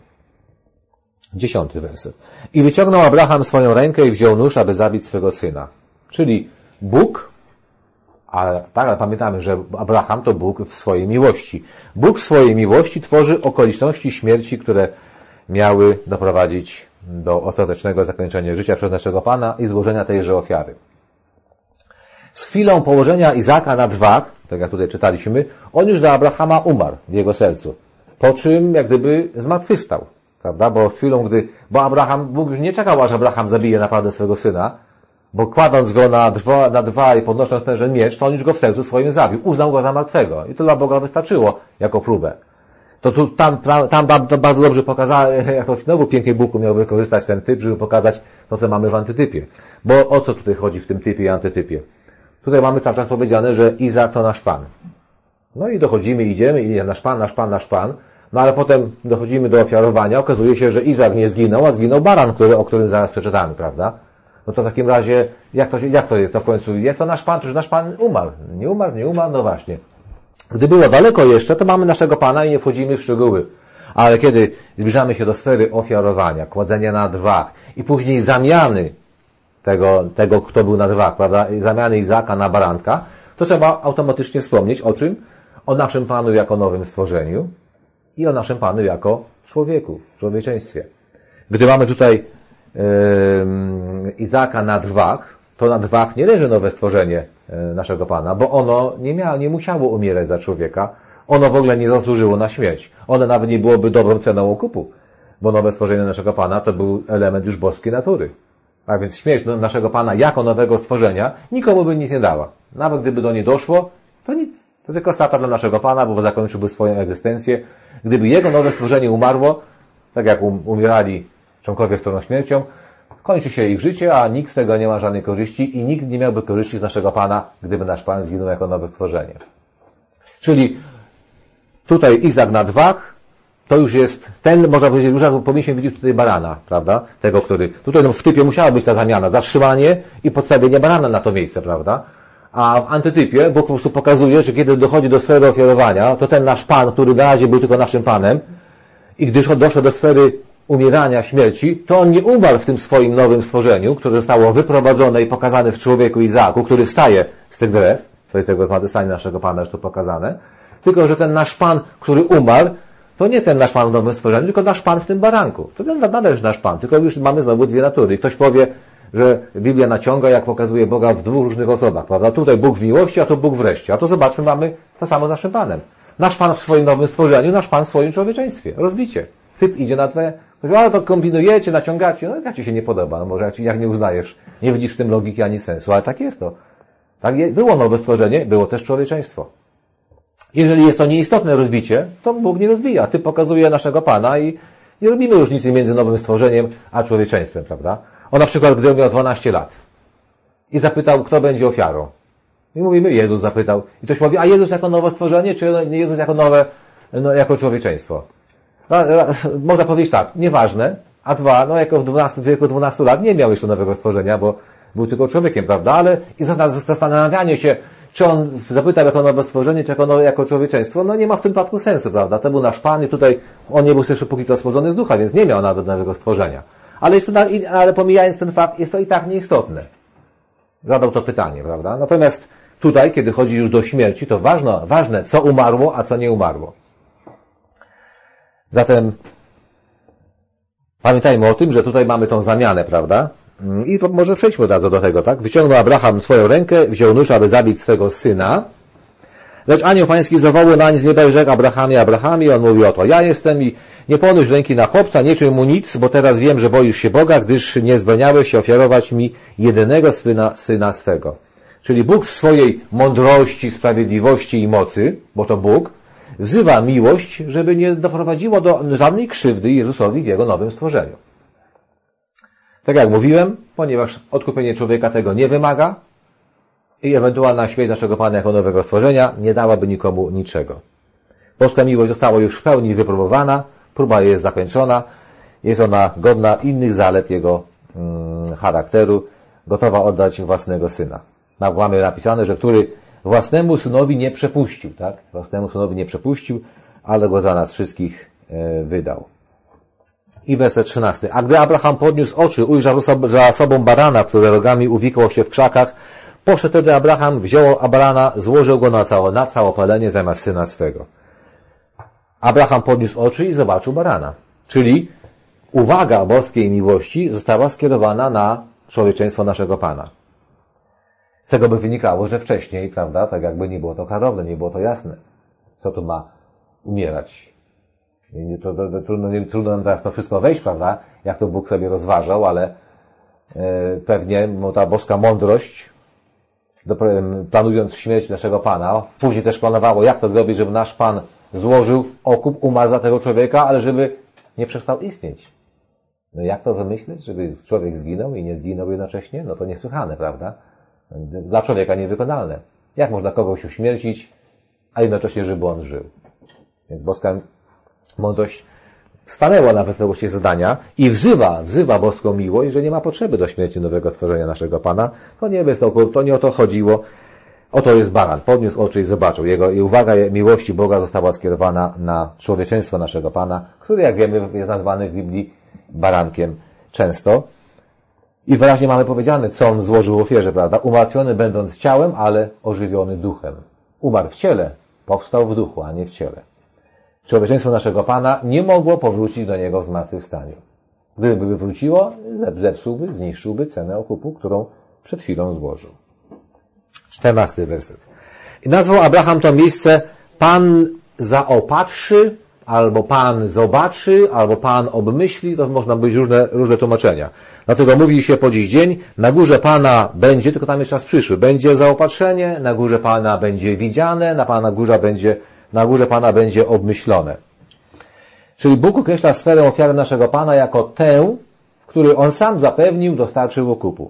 10 werset. I wyciągnął Abraham swoją rękę i wziął nóż, aby zabić swego syna. Czyli Bóg, ale pamiętamy, że Abraham to Bóg w swojej miłości. Bóg w swojej miłości tworzy okoliczności śmierci, które miały doprowadzić do ostatecznego zakończenia życia przez naszego Pana i złożenia tejże ofiary. Z chwilą położenia Izaaka na drwach, tak jak tutaj czytaliśmy, on już dla Abrahama umarł w jego sercu. Po czym jak gdyby zmartwychwstał. Prawda? Bo Bóg już nie czekał, aż Abraham zabije naprawdę swego syna, bo kładąc go na dwa i podnosząc ten miecz, to on już go w sercu swoim zabił. Uznał go za martwego. I to dla Boga wystarczyło jako próbę. Tam bardzo dobrze pokazałem, jak to znowu pięknie Bóg umiał wykorzystać ten typ, żeby pokazać to, co mamy w antytypie. Bo o co tutaj chodzi w tym typie i antytypie? Tutaj mamy cały czas powiedziane, że Izaak to nasz Pan. No i idziemy i nasz Pan. No ale potem dochodzimy do ofiarowania. Okazuje się, że Izaak nie zginął, a zginął baran, o którym zaraz przeczytamy, prawda? No to w takim razie, jak to jest to w końcu? Jest to nasz Pan, czy nasz Pan umarł? Nie umarł? No właśnie. Gdy było daleko jeszcze, to mamy naszego Pana i nie wchodzimy w szczegóły. Ale kiedy zbliżamy się do sfery ofiarowania, kładzenia na drwach i później zamiany tego, kto był na drwach, prawda? Zamiany Izaaka na baranka, to trzeba automatycznie wspomnieć o czym? O naszym Panu jako nowym stworzeniu i o naszym Panu jako człowieku, w człowieczeństwie. Gdy mamy tutaj Izaaka na drwach, to na drwach nie leży nowe stworzenie, naszego Pana, bo ono nie musiało umierać za człowieka, ono w ogóle nie zasłużyło na śmierć. Ono nawet nie byłoby dobrą ceną okupu, bo nowe stworzenie naszego Pana to był element już boskiej natury. A więc śmierć naszego Pana jako nowego stworzenia nikomu by nic nie dała. Nawet gdyby do niej doszło, to nic. To tylko strata dla naszego Pana, bo zakończyłby swoją egzystencję. Gdyby jego nowe stworzenie umarło, tak jak umierali członkowie wtórną śmiercią, kończy się ich życie, a nikt z tego nie ma żadnej korzyści i nikt nie miałby korzyści z naszego Pana, gdyby nasz Pan zginął jako nowe stworzenie. Czyli tutaj Izak na dwach, to już jest ten, można powiedzieć, już powinniśmy widzieć tutaj barana, prawda? Tego, który, tutaj w typie musiała być ta zamiana, zatrzymanie i podstawienie barana na to miejsce, prawda? A w antytypie Bóg po prostu pokazuje, że kiedy dochodzi do sfery ofiarowania, to ten nasz Pan, który na razie był tylko naszym Panem, i gdyż doszło do sfery umierania, śmierci, to on nie umarł w tym swoim nowym stworzeniu, które zostało wyprowadzone i pokazane w człowieku Izaaku, który wstaje z tych drzew, to jest tego zmartwychwstanie naszego Pana, że to pokazane, tylko że ten nasz Pan, który umarł, to nie ten nasz Pan w nowym stworzeniu, tylko nasz Pan w tym baranku. To nadal jest nasz Pan, tylko już mamy znowu dwie natury. I ktoś powie, że Biblia naciąga, jak pokazuje Boga w dwóch różnych osobach, prawda? Tutaj Bóg w miłości, a tu Bóg wreszcie. A to zobaczmy, mamy to samo z naszym Panem. Nasz Pan w swoim nowym stworzeniu, nasz Pan w swoim człowieczeństwie. Rozbicie. Typ idzie na tle, ale to kombinujecie, naciągacie, no jak ci się nie podoba, no może jak nie uznajesz, nie widzisz w tym logiki ani sensu, ale tak jest to. Tak było nowe stworzenie, było też człowieczeństwo. Jeżeli jest to nieistotne rozbicie, to Bóg nie rozbija. Typ pokazuje naszego Pana i nie robimy różnicy między nowym stworzeniem a człowieczeństwem, prawda? On na przykład, gdy miał 12 lat i zapytał, kto będzie ofiarą. I mówimy, Jezus zapytał. I ktoś powie, a Jezus jako nowe stworzenie, czy Jezus jako jako człowieczeństwo? Można powiedzieć tak, nieważne, a dwa, jako w wieku 12 lat nie miał jeszcze nowego stworzenia, bo był tylko człowiekiem, prawda? Ale i zastanawianie się, czy on zapytał jako nowe stworzenie, czy jako człowieczeństwo, no nie ma w tym przypadku sensu, prawda? To był nasz Pan i tutaj on nie był jeszcze póki co stworzony z ducha, więc nie miał nawet nowego stworzenia. Ale pomijając ten fakt, jest to i tak nieistotne. Zadał to pytanie, prawda? Natomiast tutaj, kiedy chodzi już do śmierci, to ważne, co umarło, a co nie umarło. Zatem pamiętajmy o tym, że tutaj mamy tą zamianę, prawda? I może przejdźmy od razu do tego, tak? Wyciągnął Abraham swoją rękę, wziął nóż, aby zabić swego syna. Lecz anioł pański zawołał nań z nieba i rzekł, Abrahamie, Abrahamie, on mówi, oto ja jestem i nie podnoś ręki na chłopca, nie czyń mu nic, bo teraz wiem, że boisz się Boga, gdyż nie zbraniałeś się ofiarować mi jedynego syna swego. Czyli Bóg w swojej mądrości, sprawiedliwości i mocy, bo to Bóg, wzywa miłość, żeby nie doprowadziło do żadnej krzywdy Jezusowi w Jego nowym stworzeniu. Tak jak mówiłem, ponieważ odkupienie człowieka tego nie wymaga i ewentualna śmierć naszego Pana jako nowego stworzenia nie dałaby nikomu niczego. Boska miłość została już w pełni wypróbowana, próba jest zakończona, jest ona godna innych zalet Jego charakteru, gotowa oddać własnego Syna. Mamy napisane, że który własnemu Synowi nie przepuścił, tak? Własnemu Synowi nie przepuścił, ale go za nas wszystkich wydał. I werset 13. A gdy Abraham podniósł oczy, ujrzał za sobą barana, które rogami uwikłał się w krzakach, poszedł wtedy Abraham, wziął barana, złożył go na całopalenie zamiast syna swego. Abraham podniósł oczy i zobaczył barana. Czyli uwaga boskiej miłości została skierowana na człowieczeństwo naszego Pana. Z tego by wynikało, że wcześniej, prawda, tak jakby nie było to klarowne, nie było to jasne, co tu ma umierać. Trudno nam teraz to wszystko wejść, prawda, jak to Bóg sobie rozważał, ale pewnie ta boska mądrość, planując śmierć naszego Pana, później też planowało, jak to zrobić, żeby nasz Pan złożył okup, umarł za tego człowieka, ale żeby nie przestał istnieć. No jak to wymyśleć, żeby człowiek zginął i nie zginął jednocześnie? No to niesłychane, prawda? Dla człowieka niewykonalne. Jak można kogoś uśmiercić, a jednocześnie, żeby on żył? Więc boska mądrość stanęła na wysokości zadania i wzywa boską miłość, że nie ma potrzeby do śmierci nowego stworzenia naszego Pana. To nie o to chodziło. Oto jest baran. Podniósł oczy i zobaczył. I uwaga miłości Boga została skierowana na człowieczeństwo naszego Pana, który, jak wiemy, jest nazwany w Biblii barankiem często. I wyraźnie mamy powiedziane, co on złożył w ofierze, prawda? Umartwiony będąc ciałem, ale ożywiony duchem. Umarł w ciele, powstał w duchu, a nie w ciele. Człowieczeństwo naszego Pana nie mogło powrócić do Niego w zmartwychwstaniu. Gdyby wróciło, zepsułby, zniszczyłby cenę okupu, którą przed chwilą złożył. 14 werset. I nazwał Abraham to miejsce Pan zaopatrzy, albo Pan zobaczy, albo Pan obmyśli, to można być różne tłumaczenia. Dlatego mówi się po dziś dzień, na górze Pana będzie, tylko tam jest czas przyszły, będzie zaopatrzenie, na górze Pana będzie widziane, na górze Pana będzie obmyślone. Czyli Bóg określa sferę ofiary naszego Pana jako tę, w której On sam zapewnił, dostarczył okupu.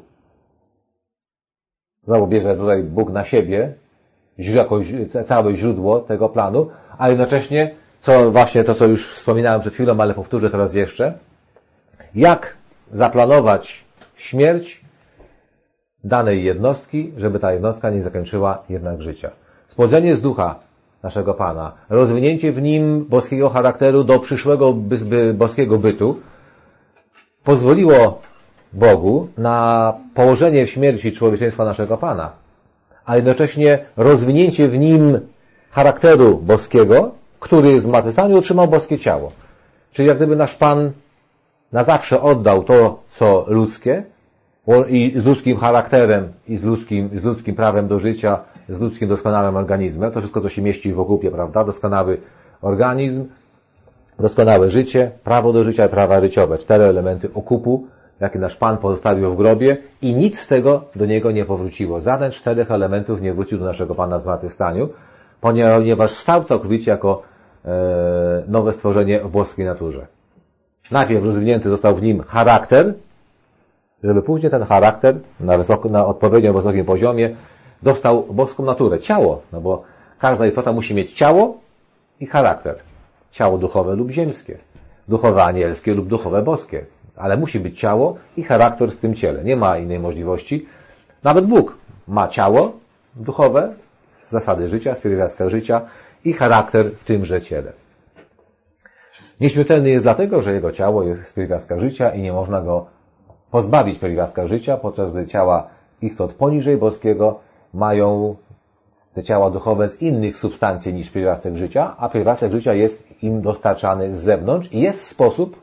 Znowu bierze tutaj Bóg na siebie jako całe źródło tego planu, a jednocześnie, co już wspominałem przed chwilą, ale powtórzę teraz jeszcze, jak zaplanować śmierć danej jednostki, żeby ta jednostka nie zakończyła jednak życia. Spłodzenie z ducha naszego Pana, rozwinięcie w nim boskiego charakteru do przyszłego boskiego bytu pozwoliło Bogu na położenie w śmierci człowieczeństwa naszego Pana, a jednocześnie rozwinięcie w nim charakteru boskiego, który zmartwychwstaniu otrzymał boskie ciało. Czyli jak gdyby nasz Pan na zawsze oddał to, co ludzkie, i z ludzkim charakterem, i z ludzkim prawem do życia, z ludzkim doskonałym organizmem, to wszystko, co się mieści w okupie, prawda? Doskonały organizm, doskonałe życie, prawo do życia i prawa życiowe. 4 elementy okupu, jakie nasz Pan pozostawił w grobie i nic z tego do Niego nie powróciło. Żaden 4 elementów nie wrócił do naszego Pana w zmartwychwstaniu, ponieważ wstał całkowicie jako nowe stworzenie w boskiej naturze. Najpierw rozwinięty został w nim charakter, żeby później ten charakter na odpowiednio wysokim poziomie dostał boską naturę, ciało, no bo każda istota musi mieć ciało i charakter. Ciało duchowe lub ziemskie, duchowe anielskie lub duchowe boskie, ale musi być ciało i charakter w tym ciele. Nie ma innej możliwości. Nawet Bóg ma ciało duchowe, zasady życia, z pierwiastka życia i charakter w tymże ciele. Nieśmiertelny jest dlatego, że jego ciało jest z pierwiastka życia i nie można go pozbawić pierwiastka życia, podczas gdy ciała istot poniżej boskiego mają te ciała duchowe z innych substancji niż pierwiastek życia, a pierwiastek życia jest im dostarczany z zewnątrz i jest sposób,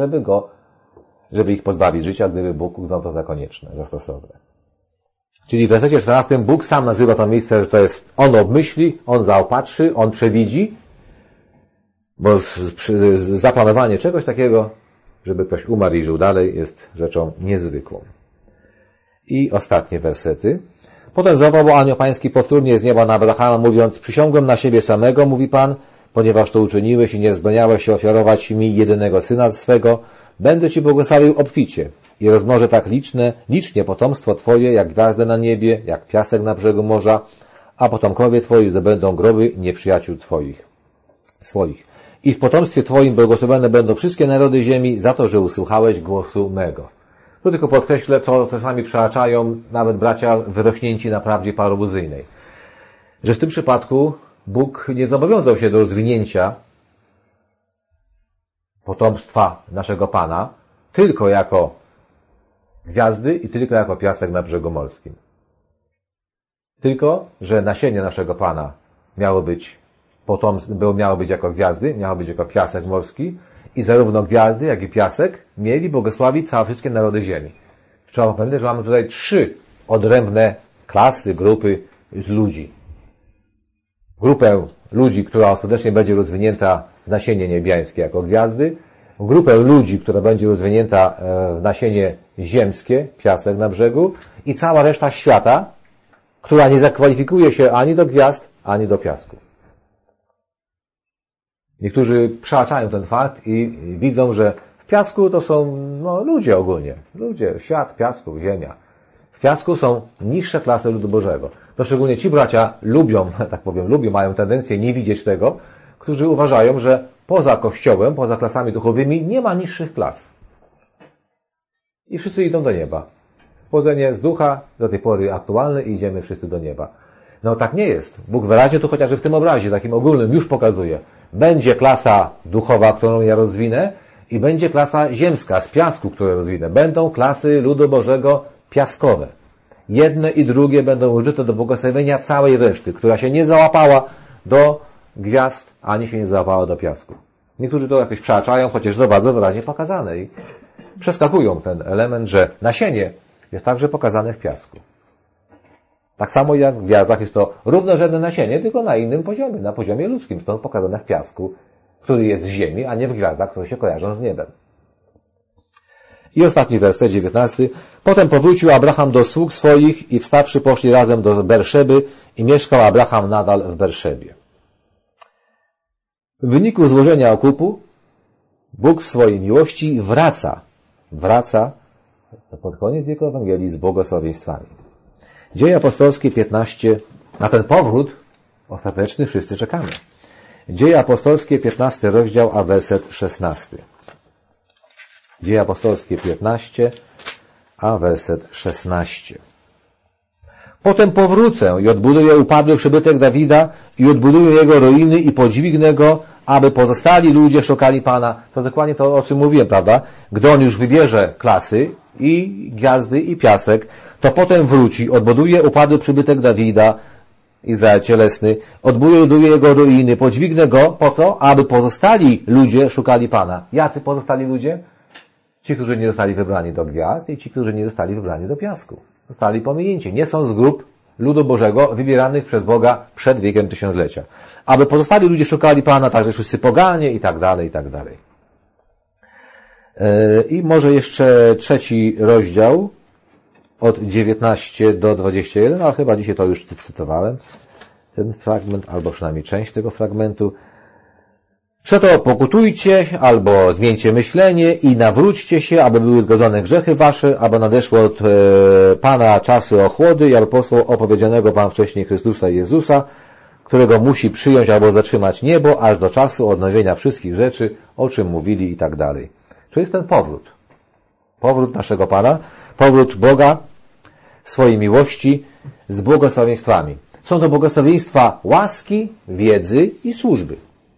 żeby ich pozbawić życia, gdyby Bóg uznał to za konieczne, za stosowne. Czyli w wersecie 14 Bóg sam nazywa to miejsce, że to jest On obmyśli, On zaopatrzy, On przewidzi, bo zaplanowanie czegoś takiego, żeby ktoś umarł i żył dalej, jest rzeczą niezwykłą. I ostatnie wersety. Potem zawołał anioł pański powtórnie z nieba na Abrahama, mówiąc, przysiągłem na siebie samego, mówi Pan, ponieważ to uczyniłeś i nie wzbraniałeś się ofiarować mi jedynego syna swego, będę Ci błogosławił obficie i rozmnożę tak licznie potomstwo Twoje, jak gwiazdy na niebie, jak piasek na brzegu morza, a potomkowie Twoi zdobędą groby nieprzyjaciół swoich. I w potomstwie Twoim błogosławione będą wszystkie narody ziemi za to, że usłuchałeś głosu mego. Tu tylko podkreślę, to czasami przeaczają nawet bracia wyrośnięci na prawdzie parobuzyjnej. Że w tym przypadku Bóg nie zobowiązał się do rozwinięcia potomstwa naszego Pana tylko jako gwiazdy i tylko jako piasek na brzegu morskim. Tylko, że nasienie naszego Pana miało być jako gwiazdy, miało być jako piasek morski i zarówno gwiazdy, jak i piasek mieli błogosławić całe wszystkie narody ziemi. Trzeba pamiętać, że mamy tutaj 3 odrębne klasy, grupy ludzi. Grupę ludzi, która ostatecznie będzie rozwinięta w nasienie niebiańskie jako gwiazdy, grupę ludzi, która będzie rozwinięta w nasienie ziemskie, piasek na brzegu i cała reszta świata, która nie zakwalifikuje się ani do gwiazd, ani do piasku. Niektórzy przeaczają ten fakt i widzą, że w piasku to są ludzie ogólnie. Ludzie, świat, piasku, ziemia. W piasku są niższe klasy ludu Bożego. To szczególnie ci bracia mają tendencję nie widzieć tego, którzy uważają, że poza Kościołem, poza klasami duchowymi nie ma niższych klas. I wszyscy idą do nieba. Spłodzenie z ducha do tej pory aktualne i idziemy wszyscy do nieba. No tak nie jest. Bóg wyraźnie tu chociażby w tym obrazie, takim ogólnym, już pokazuje. Będzie klasa duchowa, którą ja rozwinę i będzie klasa ziemska, z piasku, którą rozwinę. Będą klasy ludu Bożego piaskowe. Jedne i drugie będą użyte do błogosławienia całej reszty, która się nie załapała do gwiazd, ani się nie załapała do piasku. Niektórzy to jakoś przeaczają, chociaż to bardzo wyraźnie pokazane i przeskakują ten element, że nasienie jest także pokazane w piasku. Tak samo jak w gwiazdach jest to równorzędne nasienie, tylko na innym poziomie, na poziomie ludzkim, stąd pokazane w piasku, który jest z ziemi, a nie w gwiazdach, które się kojarzą z niebem. I ostatni werset, 19. Potem powrócił Abraham do sług swoich i wstawszy poszli razem do Berszeby i mieszkał Abraham nadal w Berszebie. W wyniku złożenia okupu Bóg w swojej miłości wraca pod koniec jego Ewangelii z błogosławieństwami. Dzieje apostolskie 15, na ten powrót ostateczny wszyscy czekamy. Dzieje apostolskie 15 rozdział, a werset 16. Dzieje apostolskie 15, a werset 16. Potem powrócę i odbuduję upadły przybytek Dawida i odbuduję jego ruiny i podźwignę go, aby pozostali ludzie szukali Pana. To dokładnie to, o czym mówiłem, prawda? Gdy on już wybierze klasy i gwiazdy i piasek, to potem wróci, odbuduje upadły przybytek Dawida, Izrael cielesny, odbuduje jego ruiny, podźwignę go, po co? Aby pozostali ludzie szukali Pana. Jacy pozostali ludzie? Ci, którzy nie zostali wybrani do gwiazd i ci, którzy nie zostali wybrani do piasku. Zostali pominięci. Nie są z grup ludu Bożego wybieranych przez Boga przed wiekiem tysiąclecia. Aby pozostali ludzie szukali Pana, także wszyscy poganie i tak dalej, i tak dalej. I może jeszcze 3 rozdział od 19 do 21, a chyba dzisiaj to już cytowałem, ten fragment, albo przynajmniej część tego fragmentu. Przeto pokutujcie, albo zmieńcie myślenie i nawróćcie się, aby były zgodzone grzechy wasze, aby nadeszło od Pana czasy ochłody, jak posłał opowiedzianego Pan wcześniej Chrystusa Jezusa, którego musi przyjąć albo zatrzymać niebo, aż do czasu odnowienia wszystkich rzeczy, o czym mówili i tak dalej. To jest ten powrót. Powrót naszego Pana, powrót Boga w swojej miłości z błogosławieństwami. Są to błogosławieństwa łaski, wiedzy i służby.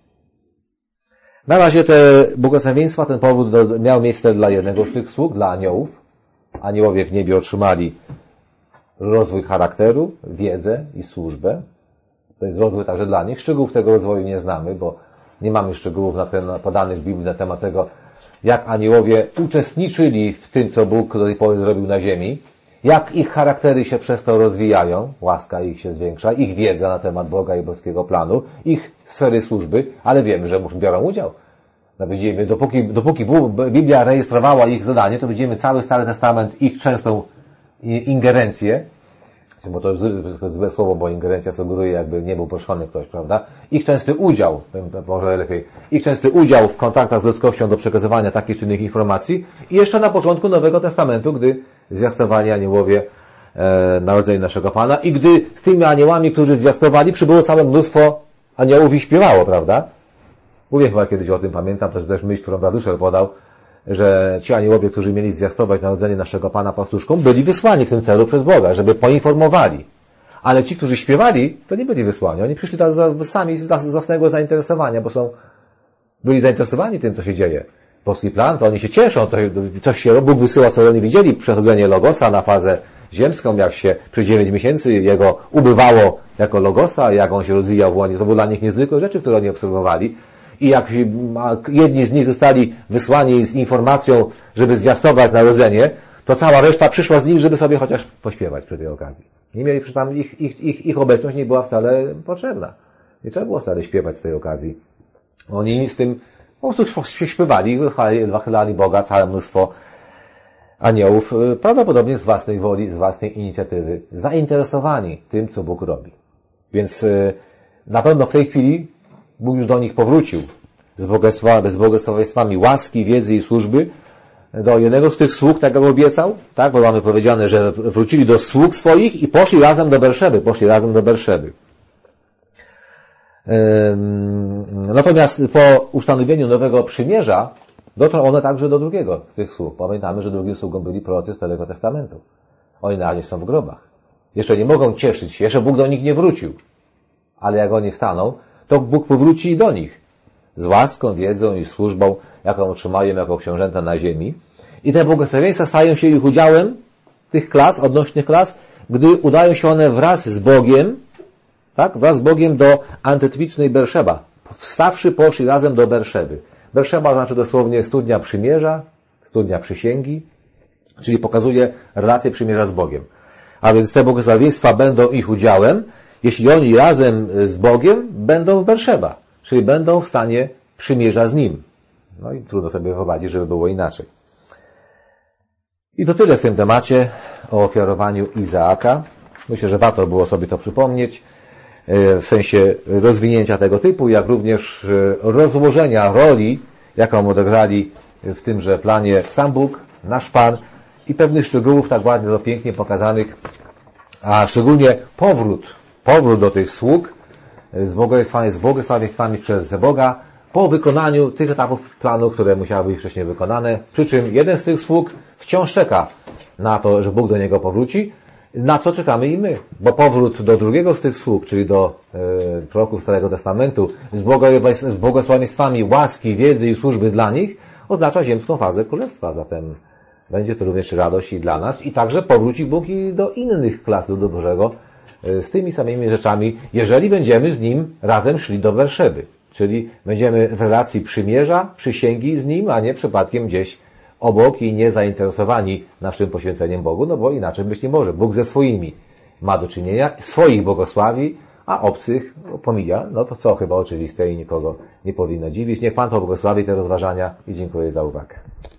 Na razie te błogosławieństwa, ten powrót miał miejsce dla jednego z tych sług, dla aniołów. Aniołowie w niebie otrzymali rozwój charakteru, wiedzę i służbę. To jest rozwój także dla nich. Szczegółów tego rozwoju nie znamy, bo nie mamy szczegółów podanych w Biblii na temat tego, jak aniołowie uczestniczyli w tym, co Bóg do tej pory zrobił na ziemi, jak ich charaktery się przez to rozwijają, łaska ich się zwiększa, ich wiedza na temat Boga i boskiego planu, ich sfery służby, ale wiemy, że biorą udział. No widzimy, dopóki Biblia rejestrowała ich zadanie, to widzimy cały Stary Testament, ich częstą ingerencję, bo to jest złe słowo, bo ingerencja sugeruje, jakby nie był proszony ktoś, prawda? Ich częsty udział, może lepiej, ich częsty udział w kontaktach z ludzkością do przekazywania takich czy innych informacji i jeszcze na początku Nowego Testamentu, gdy zwiastowali aniołowie narodzenie naszego Pana i gdy z tymi aniołami, którzy zwiastowali, przybyło całe mnóstwo aniołów i śpiewało, prawda? Mówię chyba kiedyś o tym, pamiętam też myśl, którą Braduszel podał, że ci aniołowie, którzy mieli zwiastować narodzenie naszego Pana pastuszkom, byli wysłani w tym celu przez Boga, żeby poinformowali. Ale ci, którzy śpiewali, to nie byli wysłani. Oni przyszli sami z własnego zainteresowania, bo byli zainteresowani tym, co się dzieje. Boski plan, to oni się cieszą, to coś się Bóg wysyła, co oni widzieli, przechodzenie Logosa na fazę ziemską, jak się przez 9 miesięcy jego ubywało jako Logosa, jak on się rozwijał w łonie. To były dla nich niezwykłe rzeczy, które oni obserwowali. I jak jedni z nich zostali wysłani z informacją, żeby zwiastować narodzenie, to cała reszta przyszła z nich, żeby sobie chociaż pośpiewać przy tej okazji. Nie mieli, tam ich obecność nie była wcale potrzebna. Nie trzeba było wcale śpiewać z tej okazji. Oni z tym po prostu śpiewali, chwalali Boga, całe mnóstwo aniołów, prawdopodobnie z własnej woli, z własnej inicjatywy, zainteresowani tym, co Bóg robi. Więc na pewno w tej chwili Bóg już do nich powrócił z błogosławieństwami łaski, wiedzy i służby do jednego z tych sług, tak jak obiecał, tak? Bo mamy powiedziane, że wrócili do sług swoich i poszli razem do Berszeby. Natomiast po ustanowieniu nowego przymierza dotrą one także do drugiego z tych sług. Pamiętamy, że drugim sługą byli prorocy Starego Testamentu. Oni na razie są w grobach. Jeszcze nie mogą cieszyć się, jeszcze Bóg do nich nie wrócił. Ale jak oni wstaną, to Bóg powróci do nich z łaską, wiedzą i służbą, jaką otrzymają jako książęta na ziemi. I te błogosławieństwa stają się ich udziałem, tych klas, odnośnych klas, gdy udają się one wraz z Bogiem, tak, wraz z Bogiem do antytwicznej Berszeba. Wstawszy, poszli razem do Berszeby. Berszeba znaczy dosłownie studnia przymierza, studnia przysięgi, czyli pokazuje relację przymierza z Bogiem. A więc te błogosławieństwa będą ich udziałem, jeśli oni razem z Bogiem będą w Berszeba, czyli będą w stanie przymierza z Nim. No i trudno sobie wyobrazić, żeby było inaczej. I to tyle w tym temacie o ofiarowaniu Izaaka. Myślę, że warto było sobie to przypomnieć, w sensie rozwinięcia tego typu, jak również rozłożenia roli, jaką odegrali w tymże planie sam Bóg, nasz Pan i pewnych szczegółów tak ładnie, to pięknie pokazanych, a szczególnie powrót do tych sług z błogosławieństwami przez Boga po wykonaniu tych etapów planu, które musiały być wcześniej wykonane. Przy czym jeden z tych sług wciąż czeka na to, że Bóg do niego powróci, na co czekamy i my. Bo powrót do drugiego z tych sług, czyli do proroków Starego Testamentu, z błogosławieństwami łaski, wiedzy i służby dla nich, oznacza ziemską fazę Królestwa. Zatem będzie to również radość i dla nas. I także powróci Bóg i do innych klas ludu Bożego z tymi samymi rzeczami, jeżeli będziemy z Nim razem szli do Berszeby. Czyli będziemy w relacji przymierza, przysięgi z Nim, a nie przypadkiem gdzieś obok i nie zainteresowani naszym poświęceniem Bogu, no bo inaczej być nie może. Bóg ze swoimi ma do czynienia, swoich błogosławi, a obcych pomija. No to co chyba oczywiste i nikogo nie powinno dziwić. Niech Pan pobłogosławi te rozważania i dziękuję za uwagę.